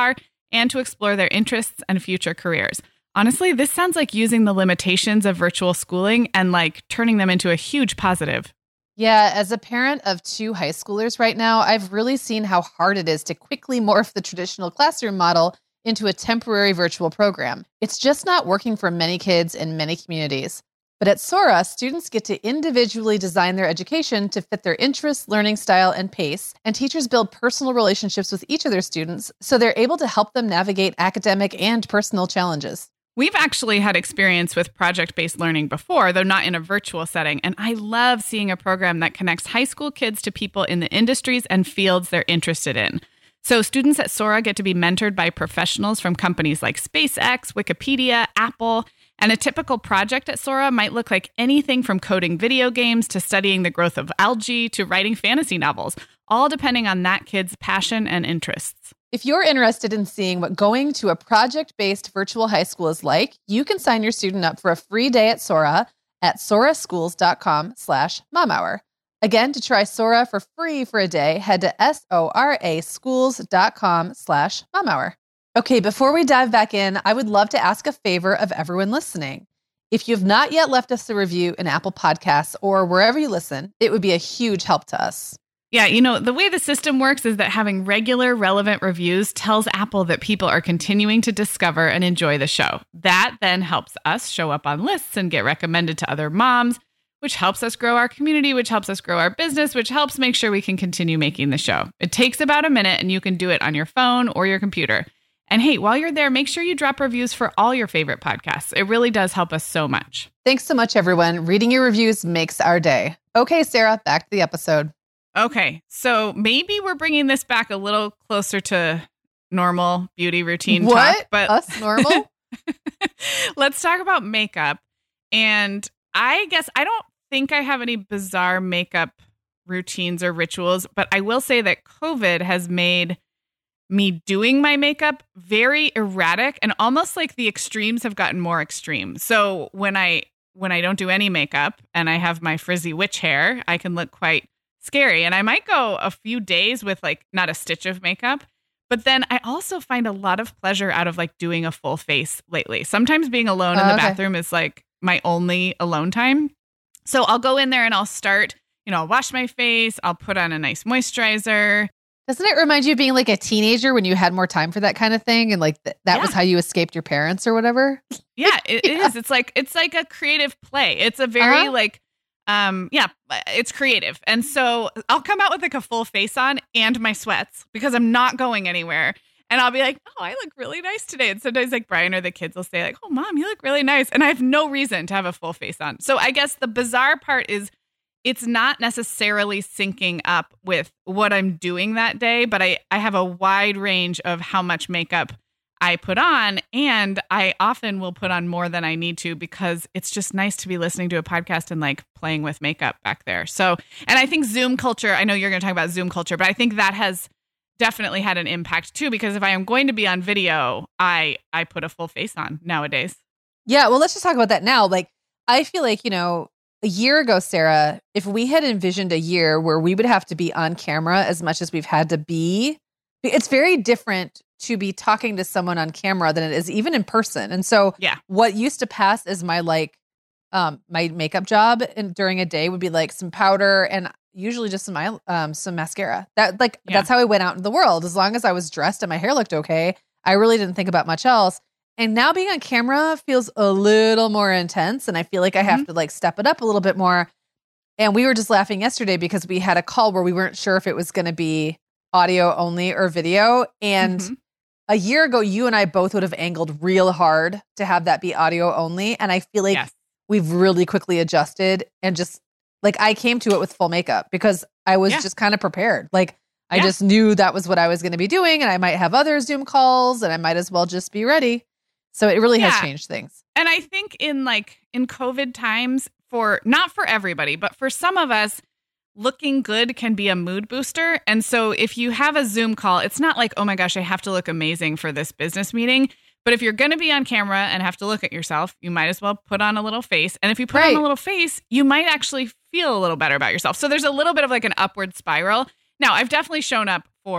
and to explore their interests and future careers. Honestly, this sounds like using the limitations of virtual schooling and like turning them into a huge positive. Yeah, as a parent of two high schoolers right now, I've really seen how hard it is to quickly morph the traditional classroom model into a temporary virtual program. It's just not working for many kids in many communities. But at Sora, students get to individually design their education to fit their interests, learning style, and pace, and teachers build personal relationships with each of their students so they're able to help them navigate academic and personal challenges. We've actually had experience with project-based learning before, though not in a virtual setting, and I love seeing a program that connects high school kids to people in the industries and fields they're interested in. So students at Sora get to be mentored by professionals from companies like SpaceX, Wikipedia, Apple, and a typical project at Sora might look like anything from coding video games to studying the growth of algae to writing fantasy novels, all depending on that kid's passion and interests. If you're interested in seeing what going to a project-based virtual high school is like, you can sign your student up for a free day at Sora at soraschools.com slash momhour. Again, to try Sora for free for a day, head to S-O-R-A schools.com slash momhour. Okay, before we dive back in, I would love to ask a favor of everyone listening. If you've not yet left us a review in Apple Podcasts or wherever you listen, it would be a huge help to us. Yeah, you know, the way the system works is that having regular relevant reviews tells Apple that people are continuing to discover and enjoy the show. That then helps us show up on lists and get recommended to other moms, which helps us grow our community, which helps us grow our business, which helps make sure we can continue making the show. It takes about a minute and you can do it on your phone or your computer. And hey, while you're there, make sure you drop reviews for all your favorite podcasts. It really does help us so much. Thanks so much, everyone. Reading your reviews makes our day. Okay, Sarah, back to the episode. Okay, so maybe we're bringing this back a little closer to normal beauty routine what? talk. But us normal? Let's talk about makeup. And I guess I don't think I have any bizarre makeup routines or rituals, but I will say that COVID has made me doing my makeup very erratic and almost like the extremes have gotten more extreme. So when I when I don't do any makeup and I have my frizzy witch hair, I can look quite scary. And I might go a few days with like not a stitch of makeup. But then I also find a lot of pleasure out of like doing a full face lately. Sometimes being alone Oh, in the okay. bathroom is like my only alone time. So I'll go in there and I'll start, you know, I'll wash my face. I'll put on a nice moisturizer. Doesn't it remind you of being like a teenager when you had more time for that kind of thing? And like th- that Yeah. was how you escaped your parents or whatever? Yeah, it, it Yeah. is. It's like it's like a creative play. It's a very Uh-huh. like um yeah, it's creative. And so I'll come out with like a full face on and my sweats because I'm not going anywhere. And I'll be like, "Oh, I look really nice today." And sometimes like Brian or the kids will say like, "Oh, Mom, you look really nice." And I have no reason to have a full face on. So I guess the bizarre part is it's not necessarily syncing up with what I'm doing that day, but I, I have a wide range of how much makeup I put on. And I often will put on more than I need to because it's just nice to be listening to a podcast and like playing with makeup back there. So, and I think Zoom culture, I know you're going to talk about Zoom culture, but I think that has definitely had an impact too, because if I am going to be on video, I, I put a full face on nowadays. Yeah, well, let's just talk about that now. Like, I feel like, you know, a year ago, Sarah, if we had envisioned a year where we would have to be on camera as much as we've had to be, it's very different to be talking to someone on camera than it is even in person. And so Yeah. what used to pass as my like um my makeup job and during a day would be like some powder and usually just some eye- um some mascara. That like Yeah. that's how I went out in the world. As long as I was dressed and my hair looked okay, I really didn't think about much else. And now being on camera feels a little more intense. And I feel like I have to like step it up a little bit more. And we were just laughing yesterday because we had a call where we weren't sure if it was going to be audio only or video. And Mhm. a year ago, you and I both would have angled real hard to have that be audio only. And I feel like Yes. we've really quickly adjusted and just like I came to it with full makeup because I was Yeah. just kind of prepared. Like I Yeah. just knew that was what I was going to be doing. And I might have other Zoom calls and I might as well just be ready. So it really Yeah. has changed things. And I think in like in COVID times, for not for everybody, but for some of us, looking good can be a mood booster. And so if you have a Zoom call, it's not like, oh my gosh, I have to look amazing for this business meeting. But if you're going to be on camera and have to look at yourself, you might as well put on a little face. And if you put Right. on a little face, you might actually feel a little better about yourself. So there's a little bit of like an upward spiral. Now, I've definitely shown up for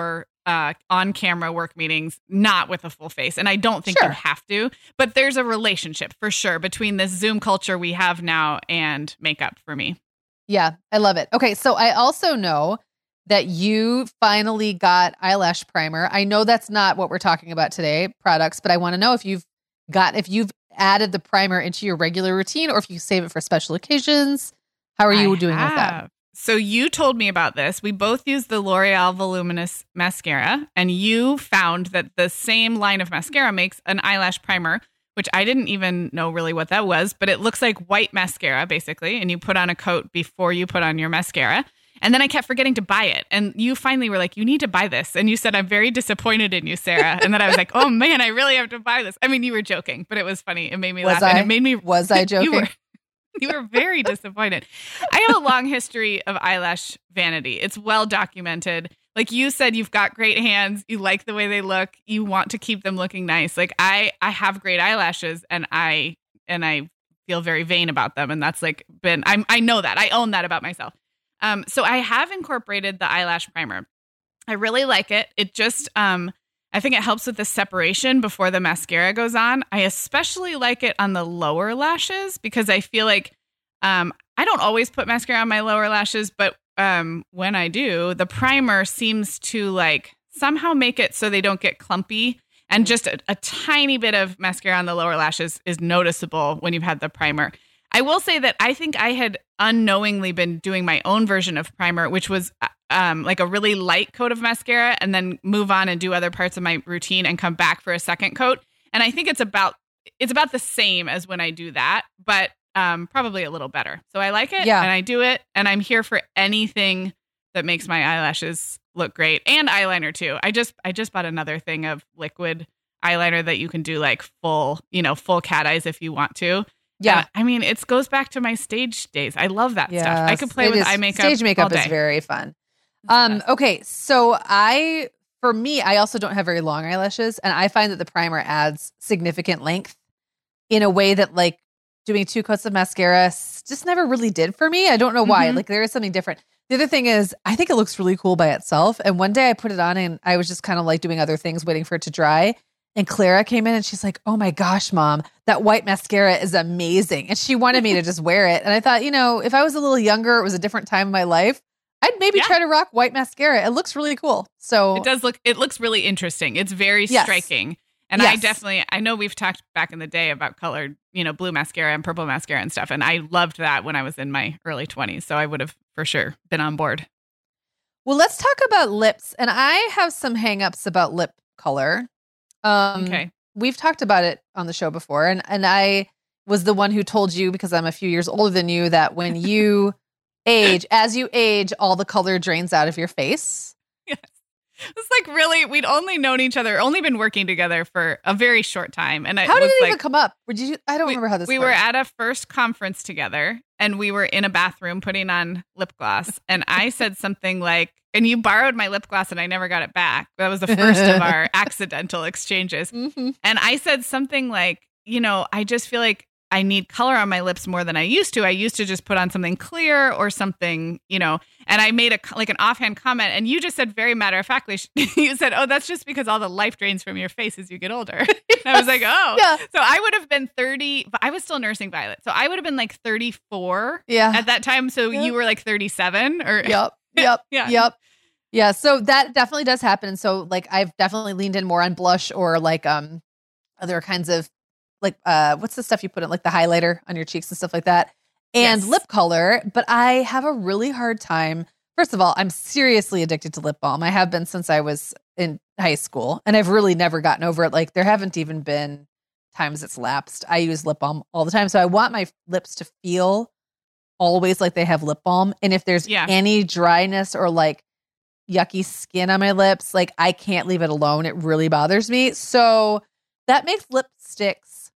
uh, on camera work meetings, not with a full face. And I don't think Sure. you have to, but there's a relationship for sure between this Zoom culture we have now and makeup for me. Yeah, I love it. Okay, so I also know that you finally got eyelash primer. I know that's not what we're talking about today, products, but I want to know if you've got, if you've added the primer into your regular routine or if you save it for special occasions. How are you I doing with that? have. So you told me about this. We both use the L'Oreal Voluminous Mascara, and you found that the same line of mascara makes an eyelash primer, which I didn't even know really what that was, but it looks like white mascara, basically, and you put on a coat before you put on your mascara. And then I kept forgetting to buy it. And you finally were like, you need to buy this. And you said, I'm very disappointed in you, Sarah. And then I was like, oh, man, I really have to buy this. I mean, you were joking, but it was funny. It made me Was laugh. I? And it made me... Was I joking? You were, you were very disappointed. I have a long history of eyelash vanity. It's well documented. Like you said, you've got great hands. You like the way they look. You want to keep them looking nice. Like I, I have great eyelashes, and I and I feel very vain about them. And that's like been. I'm. I know that. I own that about myself. Um. So I have incorporated the eyelash primer. I really like it. It just. Um. I think it helps with the separation before the mascara goes on. I especially like it on the lower lashes because I feel like. Um. I don't always put mascara on my lower lashes, but um, when I do, the primer seems to like somehow make it so they don't get clumpy. And just a, a tiny bit of mascara on the lower lashes is noticeable when you've had the primer. I will say that I think I had unknowingly been doing my own version of primer, which was um, like a really light coat of mascara and then move on and do other parts of my routine and come back for a second coat. And I think it's about it's about the same as when I do that, but Um, probably a little better. So I like it, Yeah. and I do it, and I'm here for anything that makes my eyelashes look great, and eyeliner too. I just I just bought another thing of liquid eyeliner that you can do like full, you know, full cat eyes if you want to. Yeah. And, I mean, it goes back to my stage days. I love that Yes, stuff. I could play it with is- eye makeup. Stage makeup all is day. very fun. It's the Um, best. okay, so I, for me, I also don't have very long eyelashes, and I find that the primer adds significant length in a way that like doing two coats of mascara s- just never really did for me. I don't know why. Mhm. Like there is something different. The other thing is, I think it looks really cool by itself. And one day I put it on and I was just kind of like doing other things, waiting for it to dry. And Clara came in and she's like, "Oh my gosh, mom, that white mascara is amazing." And she wanted me to just wear it. And I thought, you know, if I was a little younger, it was a different time in my life, I'd maybe Yeah. try to rock white mascara. It looks really cool. So It does look. It looks really interesting. It's very Yes. striking. And I Yes. definitely, I know we've talked back in the day about colored, you know, blue mascara and purple mascara and stuff. And I loved that when I was in my early twenties. So I would have for sure been on board. Well, let's talk about lips. And I have some hangups about lip color. Um, Okay. We've talked about it on the show before. And, and I was the one who told you, because I'm a few years older than you, that when you age, as you age, all the color drains out of your face. Yes. It's like really, we'd only known each other, only been working together for a very short time. And it How did was it like, even come up? Would you? I don't we, remember how this we worked. were at a first conference together and we were in a bathroom putting on lip gloss. And I said something like, and you borrowed my lip gloss and I never got it back. That was the first of our accidental exchanges. Mhm. And I said something like, you know, I just feel like I need color on my lips more than I used to. I used to just put on something clear or something, you know, and I made a like an offhand comment and you just said very matter of factly, you said, "Oh, that's just because all the life drains from your face as you get older." And I was like, "Oh." Yeah. So I would have been thirty, but I was still nursing Violet. So I would have been like thirty-four Yeah. at that time. So Yeah. you were like thirty-seven or Yep. Yep. Yeah. Yep. Yeah. So that definitely does happen. And so like I've definitely leaned in more on blush or like um other kinds of like uh what's the stuff you put in like the highlighter on your cheeks and stuff like that. And Yes. lip color, but I have a really hard time. First of all, I'm seriously addicted to lip balm. I have been since I was in high school and I've really never gotten over it. Like there haven't even been times it's lapsed. I use lip balm all the time. So I want my lips to feel always like they have lip balm. And if there's Yeah. any dryness or like yucky skin on my lips, like I can't leave it alone. It really bothers me. So that makes lipsticks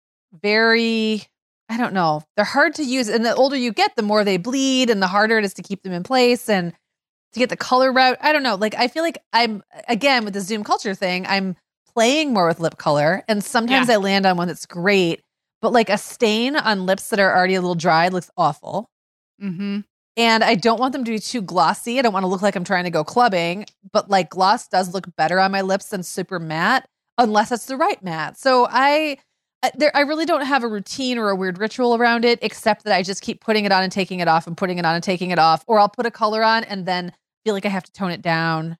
very, I don't know, they're hard to use. And the older you get, the more they bleed and the harder it is to keep them in place and to get the color route. I don't know. Like I feel like I'm, again, with the Zoom culture thing, I'm playing more with lip color. And sometimes Yeah. I land on one that's great, but like a stain on lips that are already a little dry looks awful. Mm-hmm. And I don't want them to be too glossy. I don't want to look like I'm trying to go clubbing, but like gloss does look better on my lips than super matte, unless it's the right matte. So I, I- there, I really don't have a routine or a weird ritual around it, except that I just keep putting it on and taking it off and putting it on and taking it off, or I'll put a color on and then feel like I have to tone it down.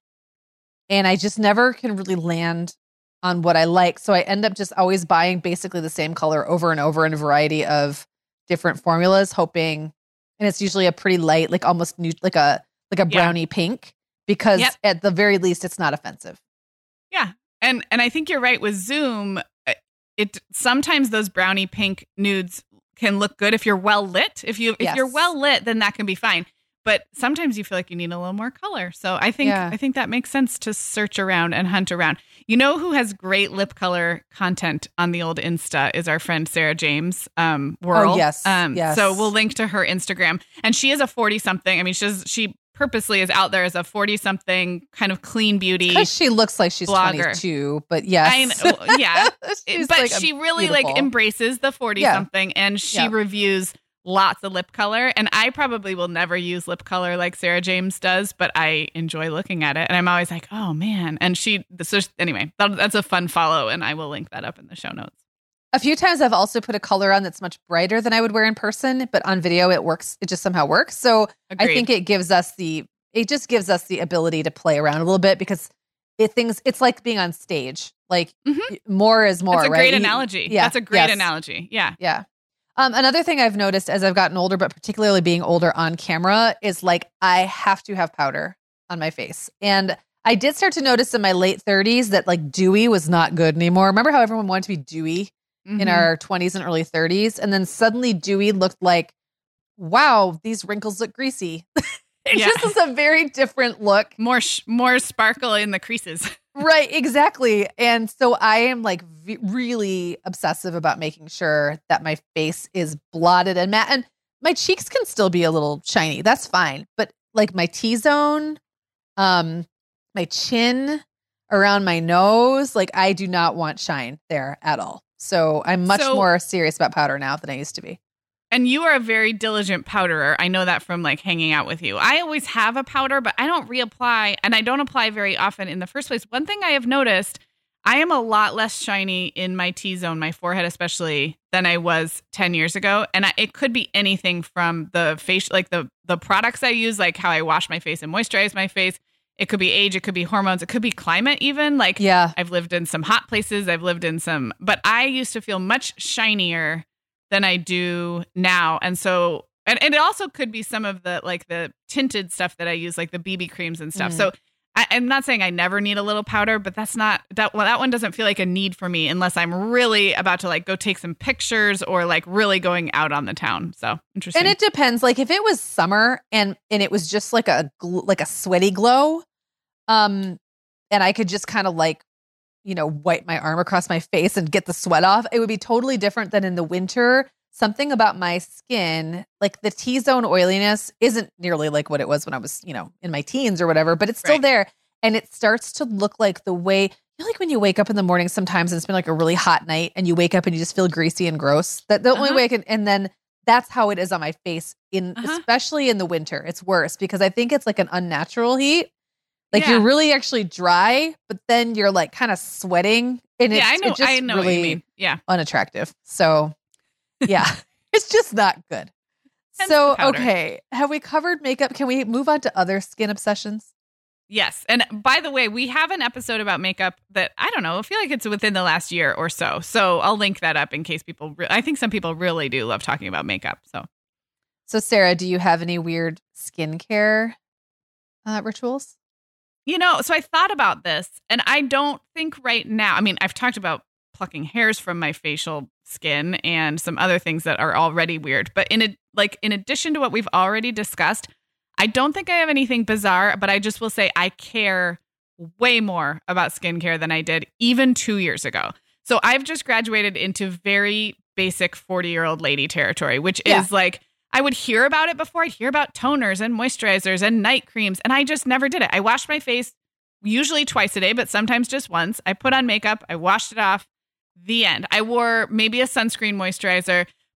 And I just never can really land on what I like. So I end up just always buying basically the same color over and over in a variety of different formulas, hoping, and it's usually a pretty light, like almost new, like a like a brownie yeah. pink, because yep. at the very least, it's not offensive. Yeah, and and I think you're right with Zoom. It sometimes those brownie pink nudes can look good if you're well lit. If you if yes. you're well lit, then that can be fine. But sometimes you feel like you need a little more color. So I think yeah. I think that makes sense to search around and hunt around. You know who has great lip color content on the old Insta is our friend Sarah James um, Whirl. Oh, yes. Um, yes. So we'll link to her Instagram. And she is a forty-something. I mean, she's she purposely is out there as a forty-something kind of clean beauty. Because she looks like she's blogger. twenty-two, but yes. I know, yeah. but like she really beautiful. like embraces the forty-something yeah. and she yeah. reviews lots of lip color, and I probably will never use lip color like Sarah James does, but I enjoy looking at it, and I'm always like, oh man. And she, so anyway, that, that's a fun follow, and I will link that up in the show notes. A few times I've also put a color on that's much brighter than I would wear in person, but on video it works. It just somehow works. So Agreed. I think it gives us the, it just gives us the ability to play around a little bit, because it things, it's like being on stage. Like mm-hmm. more is more, That's a right? great analogy. Yeah. That's a great yes. analogy. Yeah. Yeah. Um, another thing I've noticed as I've gotten older, but particularly being older on camera, is like I have to have powder on my face. And I did start to notice in my late thirties that like dewy was not good anymore. Remember how everyone wanted to be dewy mm-hmm. in our twenties and early thirties? And then suddenly dewy looked like, wow, these wrinkles look greasy. It yeah. just is a very different look. More sh- more sparkle in the creases. Right, exactly. And so I am like v- really obsessive about making sure that my face is blotted and matte. And my cheeks can still be a little shiny. That's fine. But like my T-zone, um, my chin, around my nose, like I do not want shine there at all. So I'm much so, more serious about powder now than I used to be. And you are a very diligent powderer. I know that from like hanging out with you. I always have a powder, but I don't reapply, and I don't apply very often in the first place. One thing I have noticed, I am a lot less shiny in my T-zone, my forehead especially, than I was ten years ago. And I, it could be anything from the face, like the, the products I use, like how I wash my face and moisturize my face. It could be age, it could be hormones, it could be climate even. Like yeah. I've lived in some hot places, I've lived in some, but I used to feel much shinier than I do now. And so, and, and it also could be some of the, like the tinted stuff that I use, like the B B creams and stuff. Mm. So I, I'm not saying I never need a little powder, but that's not, that, well, that one doesn't feel like a need for me unless I'm really about to like go take some pictures or like really going out on the town. So interesting. And it depends. Like if it was summer and, and it was just like a, gl- like a sweaty glow, um, and I could just kind of like, you know, wipe my arm across my face and get the sweat off, it would be totally different than in the winter. Something about my skin, like the T-zone oiliness isn't nearly like what it was when I was, you know, in my teens or whatever, but it's still right. there. And it starts to look like the way, you know, like when you wake up in the morning sometimes and it's been like a really hot night and you wake up and you just feel greasy and gross. That the uh-huh. only way I can, and then that's how it is on my face in, uh-huh. especially in the winter. It's worse because I think it's like an unnatural heat. Like yeah. you're really actually dry, but then you're like kind of sweating, and it's, yeah, I know, it's just I know really what you mean. Yeah. unattractive. So yeah, it's just not good. Hence so, okay. Have we covered makeup? Can we move on to other skin obsessions? Yes. And by the way, we have an episode about makeup that I don't know, I feel like it's within the last year or so. So I'll link that up in case people, re- I think some people really do love talking about makeup. So, so Sarah, do you have any weird skincare uh, rituals? You know, so I thought about this, and I don't think right now, I mean, I've talked about plucking hairs from my facial skin and some other things that are already weird. But in a, like in addition to what we've already discussed, I don't think I have anything bizarre, but I just will say I care way more about skincare than I did even two years ago. So I've just graduated into very basic forty-year-old lady territory, which yeah. is like, I would hear about it before. I'd hear about toners and moisturizers and night creams, and I just never did it. I washed my face usually twice a day, but sometimes just once. I put on makeup. I washed it off. The end. I wore maybe a sunscreen moisturizer,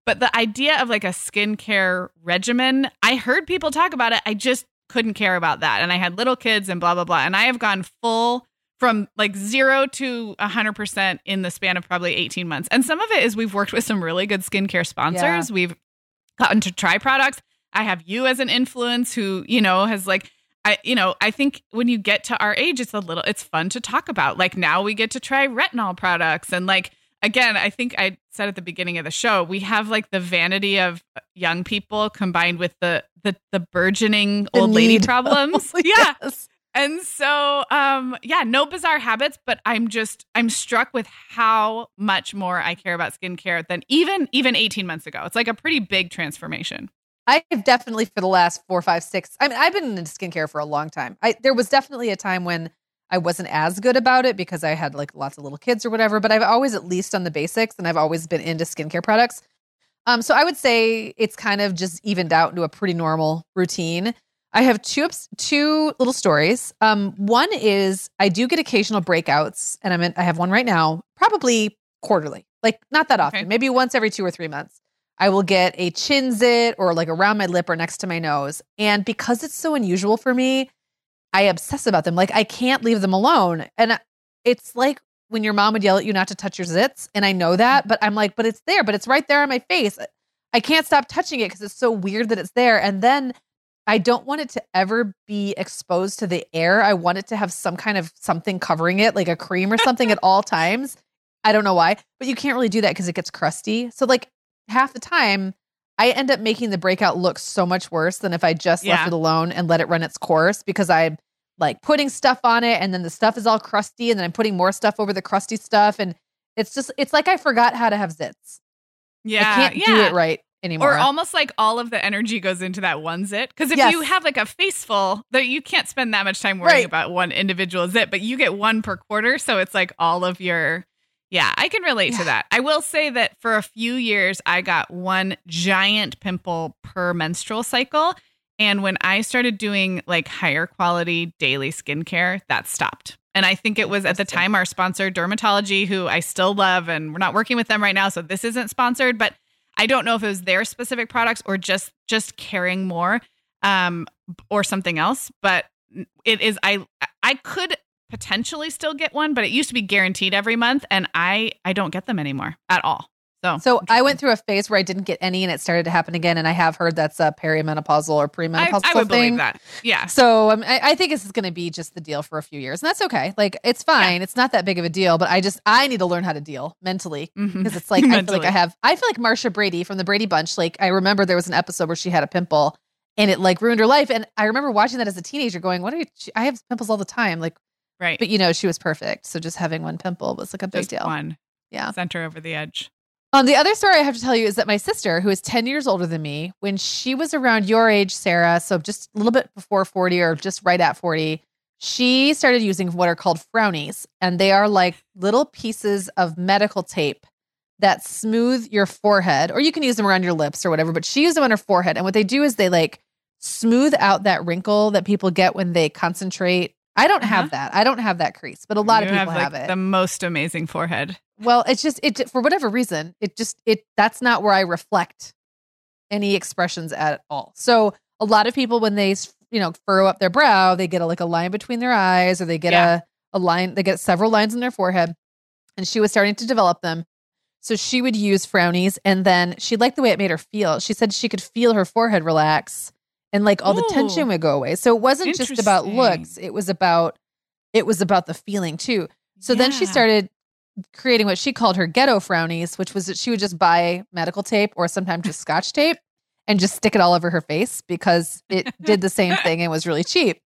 But the idea of like a skincare regimen, I heard people talk about it. I just couldn't care about that. And I had little kids and blah, blah, blah. And I have gone full from like zero to one hundred percent in the span of probably eighteen months. And some of it is we've worked with some really good skincare sponsors. Yeah. We've gotten to try products. I have you as an influence who, you know, has like, I, you know, I think when you get to our age, it's a little, it's fun to talk about. Like now we get to try retinol products. And like, again, I think I said at the beginning of the show, we have like the vanity of young people combined with the, the, the burgeoning the old need. lady problems. Oh, yeah. Yes. And so, um, yeah, no bizarre habits, but I'm just, I'm struck with how much more I care about skincare than even, even eighteen months ago. It's like a pretty big transformation. I've definitely for the last four, five, six, I mean, I've been into skincare for a long time. I, there was definitely a time when I wasn't as good about it because I had like lots of little kids or whatever, but I've always at least done the basics and I've always been into skincare products. Um, so I would say it's kind of just evened out into a pretty normal routine. I have two two little stories. Um, one is I do get occasional breakouts, and I'm in, I have one right now, probably quarterly, like not that often, okay. maybe once every two or three months. I will get a chin zit or like around my lip or next to my nose. And because it's so unusual for me, I obsess about them. Like I can't leave them alone. And it's like when your mom would yell at you not to touch your zits. And I know that, but I'm like, but it's there, but it's right there on my face. I can't stop touching it because it's so weird that it's there. And then I don't want it to ever be exposed to the air. I want it to have some kind of something covering it, like a cream or something at all times. I don't know why, but you can't really do that because it gets crusty. So like half the time I end up making the breakout look so much worse than if I just yeah. left it alone and let it run its course, because I'm like putting stuff on it and then the stuff is all crusty and then I'm putting more stuff over the crusty stuff. And it's just, it's like I forgot how to have zits. Yeah. I can't yeah. do it right anymore. Or almost like all of the energy goes into that one zit. Because if Yes. you have like a face full, that you can't spend that much time worrying Right. about one individual zit, but you get one per quarter. So it's like all of your, yeah, I can relate Yeah. to that. I will say that for a few years, I got one giant pimple per menstrual cycle. And when I started doing like higher quality daily skincare, that stopped. And I think it was at the time our sponsor, Dermatology, who I still love, and we're not working with them right now, so this isn't sponsored, but I don't know if it was their specific products or just just caring more um, or something else. But it is, I I could potentially still get one, but it used to be guaranteed every month, and I I don't get them anymore at all. So, so I went through a phase where I didn't get any and it started to happen again. And I have heard that's a perimenopausal or premenopausal I, I would thing. believe that. Yeah. So um, I, I think this is going to be just the deal for a few years, and that's okay. Like it's fine. Yeah. It's not that big of a deal, but I just, I need to learn how to deal mentally, because mm-hmm. it's like, I feel like I have, I feel like Marsha Brady from the Brady Bunch. Like I remember there was an episode where she had a pimple and it like ruined her life. And I remember watching that as a teenager going, what are you, I have pimples all the time. Like, right. But you know, she was perfect. So just having one pimple was like a big just deal. One. Yeah. Sent her over the edge. Um, the other story I have to tell you is that my sister, who is ten years older than me, when she was around your age, Sarah, so just a little bit before forty or just right at forty, she started using what are called frownies. And they are like little pieces of medical tape that smooth your forehead, or you can use them around your lips or whatever, but she used them on her forehead. And what they do is they like smooth out that wrinkle that people get when they concentrate. I don't uh-huh. have that. I don't have that crease, but a lot you of people have, like, have it. The most amazing forehead. Well, it's just, it for whatever reason, it just, it that's not where I reflect any expressions at all. So a lot of people, when they, you know, furrow up their brow, they get a, like a line between their eyes, or they get yeah. a, a line, they get several lines in their forehead. And she was starting to develop them. So she would use frownies, and then she liked the way it made her feel. She said she could feel her forehead relax and like all Ooh, the tension would go away. So it wasn't just about looks. It was about, it was about the feeling too. So yeah. then she started creating what she called her ghetto frownies, which was that she would just buy medical tape or sometimes just scotch tape and just stick it all over her face because it did the same thing and was really cheap.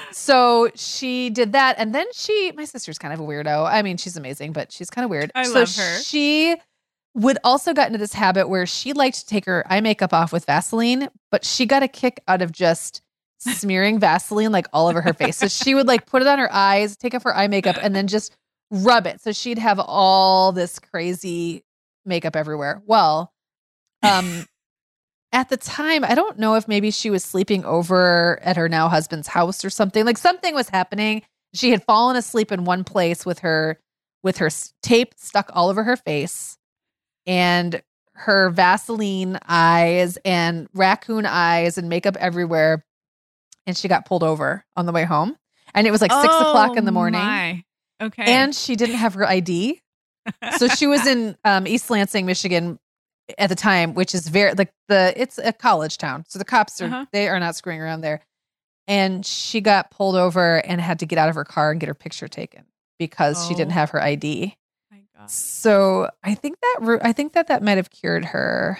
So she did that. And then she, my sister's kind of a weirdo. I mean, she's amazing, but she's kind of weird. I so love her. She would also got into this habit where she liked to take her eye makeup off with Vaseline, but she got a kick out of just smearing Vaseline like all over her face. So she would like put it on her eyes, take off her eye makeup, and then just rub it. So she'd have all this crazy makeup everywhere. Well, um, at the time, I don't know if maybe she was sleeping over at her now husband's house or something. Like something was happening. She had fallen asleep in one place with her with her tape stuck all over her face, and her Vaseline eyes and raccoon eyes and makeup everywhere. And she got pulled over on the way home. And it was like six oh, o'clock in the morning. My. Okay. And she didn't have her I D. So she was in um, East Lansing, Michigan at the time, which is very like the, it's a college town. So the cops are, uh-huh. they are not screwing around there. And she got pulled over and had to get out of her car and get her picture taken because oh. she didn't have her I D. My God. So I think that, I think that that might have cured her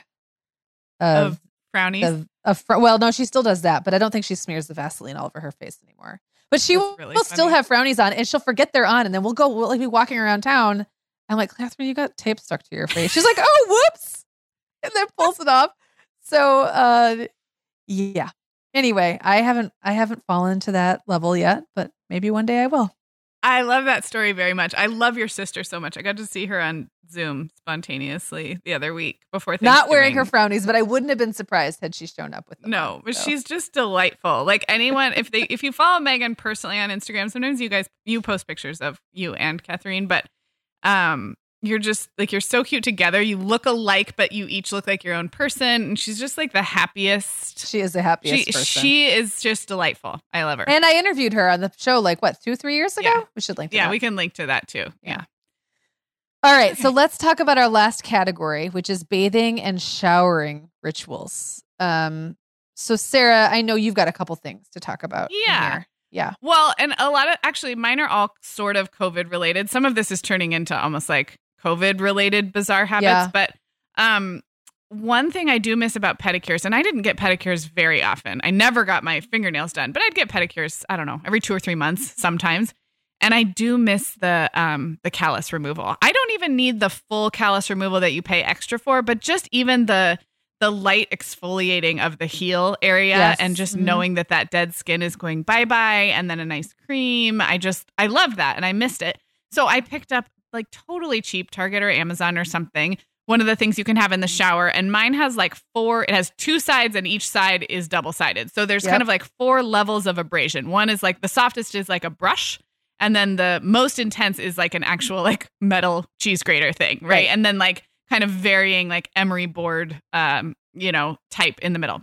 of, of frownies. Of, of fr- well, no, she still does that, but I don't think she smears the Vaseline all over her face anymore. But she will, really will still have frownies on, and she'll forget they're on, and then we'll go. We'll like, be walking around town. I'm like, Catherine, you got tape stuck to your face. She's like, oh, whoops, and then pulls it off. So, uh, yeah. Anyway, I haven't, I haven't fallen to that level yet, but maybe one day I will. I love that story very much. I love your sister so much. I got to see her on Zoom spontaneously the other week before Thanksgiving. Not wearing her frownies, but I wouldn't have been surprised had she shown up with them. No, but so. she's just delightful. Like anyone, if they if you follow Megan personally on Instagram, sometimes you guys you post pictures of you and Catherine, but um, you're just like you're so cute together. You look alike, but you each look like your own person. And she's just like the happiest. She is the happiest she, person. She is just delightful. I love her. And I interviewed her on the show like what two, three years ago. Yeah. We should link to yeah, that. we can link to that too. Yeah. yeah. All right, okay. So let's talk about our last category, which is bathing and showering rituals. Um, so Sarah, I know you've got a couple things to talk about. Yeah. Yeah. Well, and a lot of actually mine are all sort of COVID related. Some of this is turning into almost like COVID related bizarre habits. Yeah. But um, one thing I do miss about pedicures, and I didn't get pedicures very often. I never got my fingernails done, but I'd get pedicures, I don't know, every two or three months sometimes. And I do miss the um, the callus removal. I don't even need the full callus removal that you pay extra for, but just even the the light exfoliating of the heel area yes. and just mm-hmm. knowing that that dead skin is going bye-bye and then a nice cream. I just, I love that and I missed it. So I picked up like totally cheap Target or Amazon or something. One of the things you can have in the shower, and mine has like four, it has two sides and each side is double-sided. So there's yep. kind of like four levels of abrasion. One is like, the softest is like a brush. And then the most intense is like an actual like metal cheese grater thing, right? right. And then like kind of varying like emery board, um, you know, type in the middle.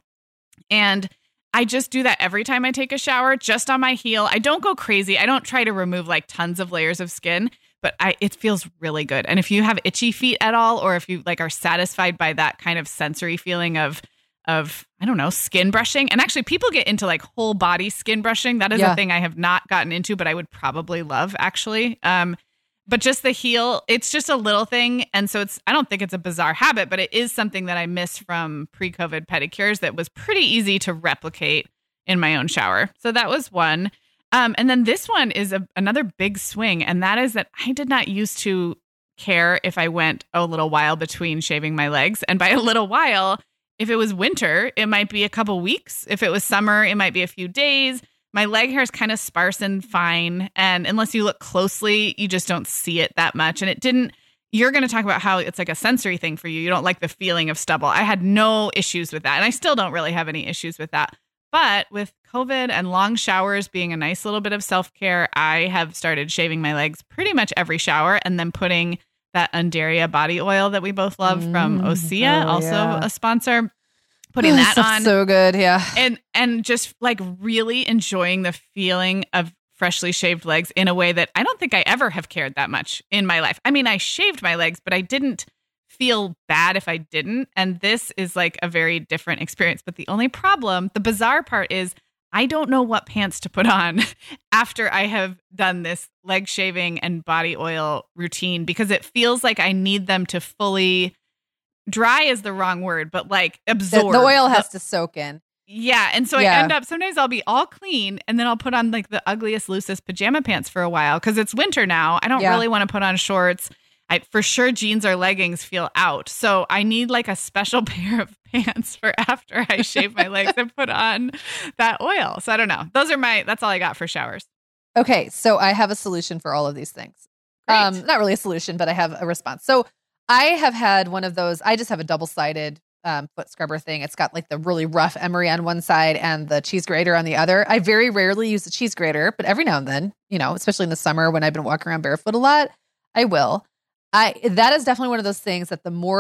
And I just do that every time I take a shower, just on my heel. I don't go crazy. I don't try to remove like tons of layers of skin, but I it feels really good. And if you have itchy feet at all, or if you like are satisfied by that kind of sensory feeling of of, I don't know, skin brushing. And actually people get into like whole body skin brushing. That is yeah. a thing I have not gotten into, but I would probably love actually. Um, but just the heel, it's just a little thing. And so it's, I don't think it's a bizarre habit, but it is something that I miss from pre-COVID pedicures that was pretty easy to replicate in my own shower. So that was one. Um, and then this one is a, another big swing. And that is that I did not used to care if I went a little while between shaving my legs. And by a little while, if it was winter, it might be a couple weeks. If it was summer, it might be a few days. My leg hair is kind of sparse and fine. And unless you look closely, you just don't see it that much. And it didn't, you're going to talk about how it's like a sensory thing for you. You don't like the feeling of stubble. I had no issues with that. And I still don't really have any issues with that. But with COVID and long showers being a nice little bit of self-care, I have started shaving my legs pretty much every shower and then putting that Undaria body oil that we both love mm, from Osea, oh, also yeah. a sponsor, putting oh, that on. So good. Yeah. And, and just like really enjoying the feeling of freshly shaved legs in a way that I don't think I ever have cared that much in my life. I mean, I shaved my legs, but I didn't feel bad if I didn't. And this is like a very different experience. But the only problem, the bizarre part is I don't know what pants to put on after I have done this leg shaving and body oil routine, because it feels like I need them to fully dry is the wrong word, but like absorb. The, the oil has the, to soak in. Yeah. And so yeah. I end up, sometimes I'll be all clean and then I'll put on like the ugliest, loosest pajama pants for a while because it's winter now. I don't yeah. really want to put on shorts. I, for sure, jeans or leggings feel out. So I need like a special pair of pants for after I shave my legs and put on that oil. So I don't know. Those are my, that's all I got for showers. Okay. So I have a solution for all of these things. Great. Um, not really a solution, but I have a response. So I have had one of those, I just have a double-sided um, foot scrubber thing. It's got like the really rough emery on one side and the cheese grater on the other. I very rarely use the cheese grater, but every now and then, you know, especially in the summer when I've been walking around barefoot a lot, I will. I that is definitely one of those things that the more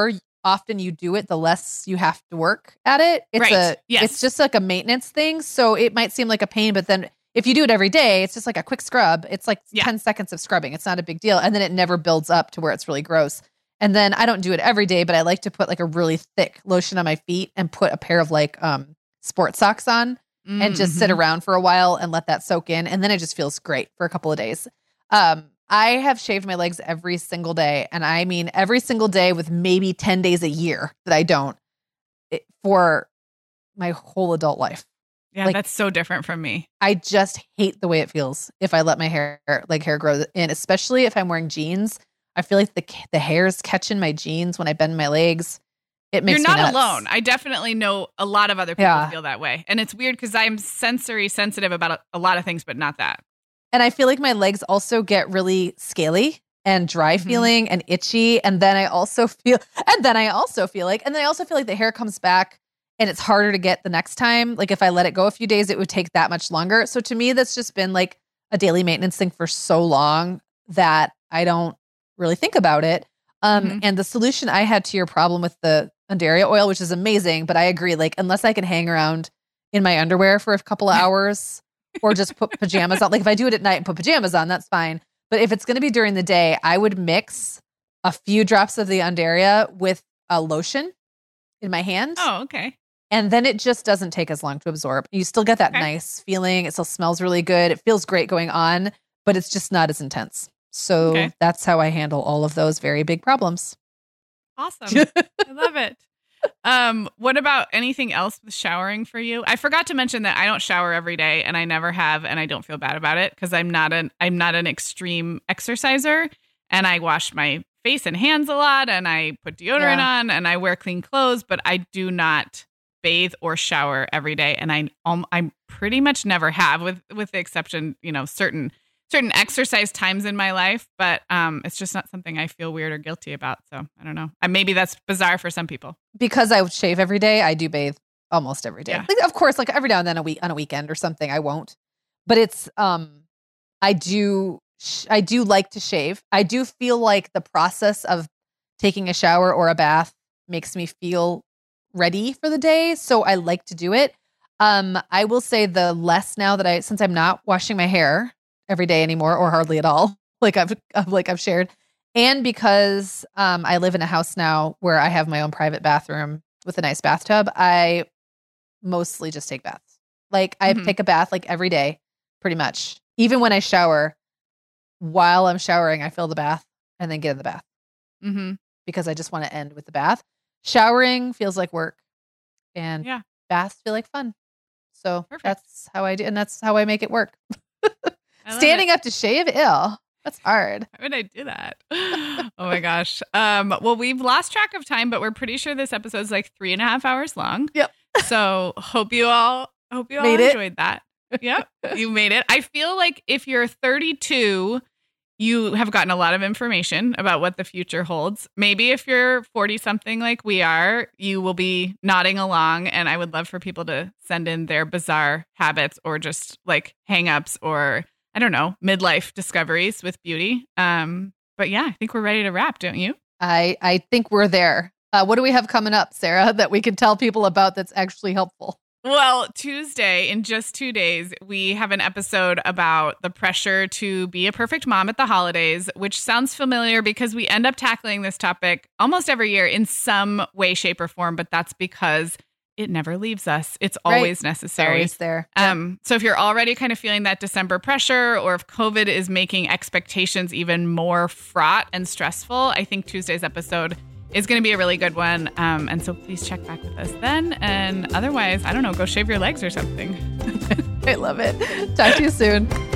often you do it, the less you have to work at it. It's Right. a, Yes. it's just like a maintenance thing. So it might seem like a pain, but then if you do it every day, it's just like a quick scrub. It's like Yeah. ten seconds of scrubbing. It's not a big deal. And then it never builds up to where it's really gross. And then I don't do it every day, but I like to put like a really thick lotion on my feet and put a pair of like um, sports socks on and just sit Mhm. around for a while and let that soak in. And then it just feels great for a couple of days. Um, I have shaved my legs every single day. And I mean, every single day with maybe ten days a year that I don't it, for my whole adult life. Yeah, like- that's so different from me. I just hate the way it feels if I let my hair, like hair grow in, especially if I'm wearing jeans. I feel like the the hair's catching my jeans when I bend my legs. It makes You're me not nuts. alone. I definitely know a lot of other people Yeah. feel that way. And it's weird because I'm sensory sensitive about a, a lot of things, but not that. And I feel like my legs also get really scaly and dry Mhm. feeling and itchy. And then I also feel, and then I also feel like, and then I also feel like the hair comes back and it's harder to get the next time. Like if I let it go a few days, it would take that much longer. So to me, that's just been like a daily maintenance thing for so long that I don't really think about it. Um, Mhm. And the solution I had to your problem with the Undaria oil, which is amazing, but I agree, like unless I can hang around in my underwear for a couple of hours or just put pajamas on, like if I do it at night and put pajamas on, that's fine. But if it's going to be during the day, I would mix a few drops of the Undaria with a lotion in my hand. Oh, okay. And then it just doesn't take as long to absorb. You still get that Okay. nice feeling. It still smells really good. It feels great going on, but it's just not as intense. So Okay. that's how I handle all of those very big problems. Awesome. I love it. Um, what about anything else with showering for you? I forgot to mention that I don't shower every day and I never have, and I don't feel bad about it because I'm not an I'm not an extreme exerciser, and I wash my face and hands a lot, and I put deodorant Yeah. on, and I wear clean clothes, but I do not bathe or shower every day, and I um, I pretty much never have, with with the exception, you know, certain certain exercise times in my life, but um, it's just not something I feel weird or guilty about. So I don't know. Uh, Maybe that's bizarre for some people. Because I shave every day, I do bathe almost every day. Yeah. Like, of course, like every now and then a week on a weekend or something, I won't. But it's um I do sh- I do like to shave. I do feel like the process of taking a shower or a bath makes me feel ready for the day, so I like to do it. Um I will say the less now that I since I'm not washing my hair every day anymore or hardly at all, like I've, I've like I've shared. And because um, I live in a house now where I have my own private bathroom with a nice bathtub, I mostly just take baths. Like I Mhm. take a bath like every day, pretty much. Even when I shower, while I'm showering, I fill the bath and then get in the bath Mm-hmm. because I just want to end with the bath. Showering feels like work, and Yeah. baths feel like fun. So Perfect. that's how I do, and that's how I make it work. I love Standing it. up to shave, ew, that's hard. How would I do that? Oh my gosh. Um, well, we've lost track of time, but we're pretty sure this episode's like three and a half hours long. Yep. So hope you all hope you all Made it. enjoyed that. Yep. You made it. I feel like if you're thirty-two, you have gotten a lot of information about what the future holds. Maybe if you're forty something like we are, you will be nodding along. And I would love for people to send in their bizarre habits or just like hangups or I don't know, midlife discoveries with beauty. Um, but yeah, I think we're ready to wrap, don't you? I I think we're there. Uh, what do we have coming up, Sarah, that we can tell people about that's actually helpful? Well, Tuesday, in just two days, we have an episode about the pressure to be a perfect mom at the holidays, which sounds familiar because we end up tackling this topic almost every year in some way, shape, or form, but that's because it never leaves us. It's Right. always It's necessary. always there. Um, so if you're already kind of feeling that December pressure, or if COVID is making expectations even more fraught and stressful, I think Tuesday's episode is going to be a really good one. Um, and so please check back with us then. And otherwise, I don't know, go shave your legs or something. I love it. Talk to you soon.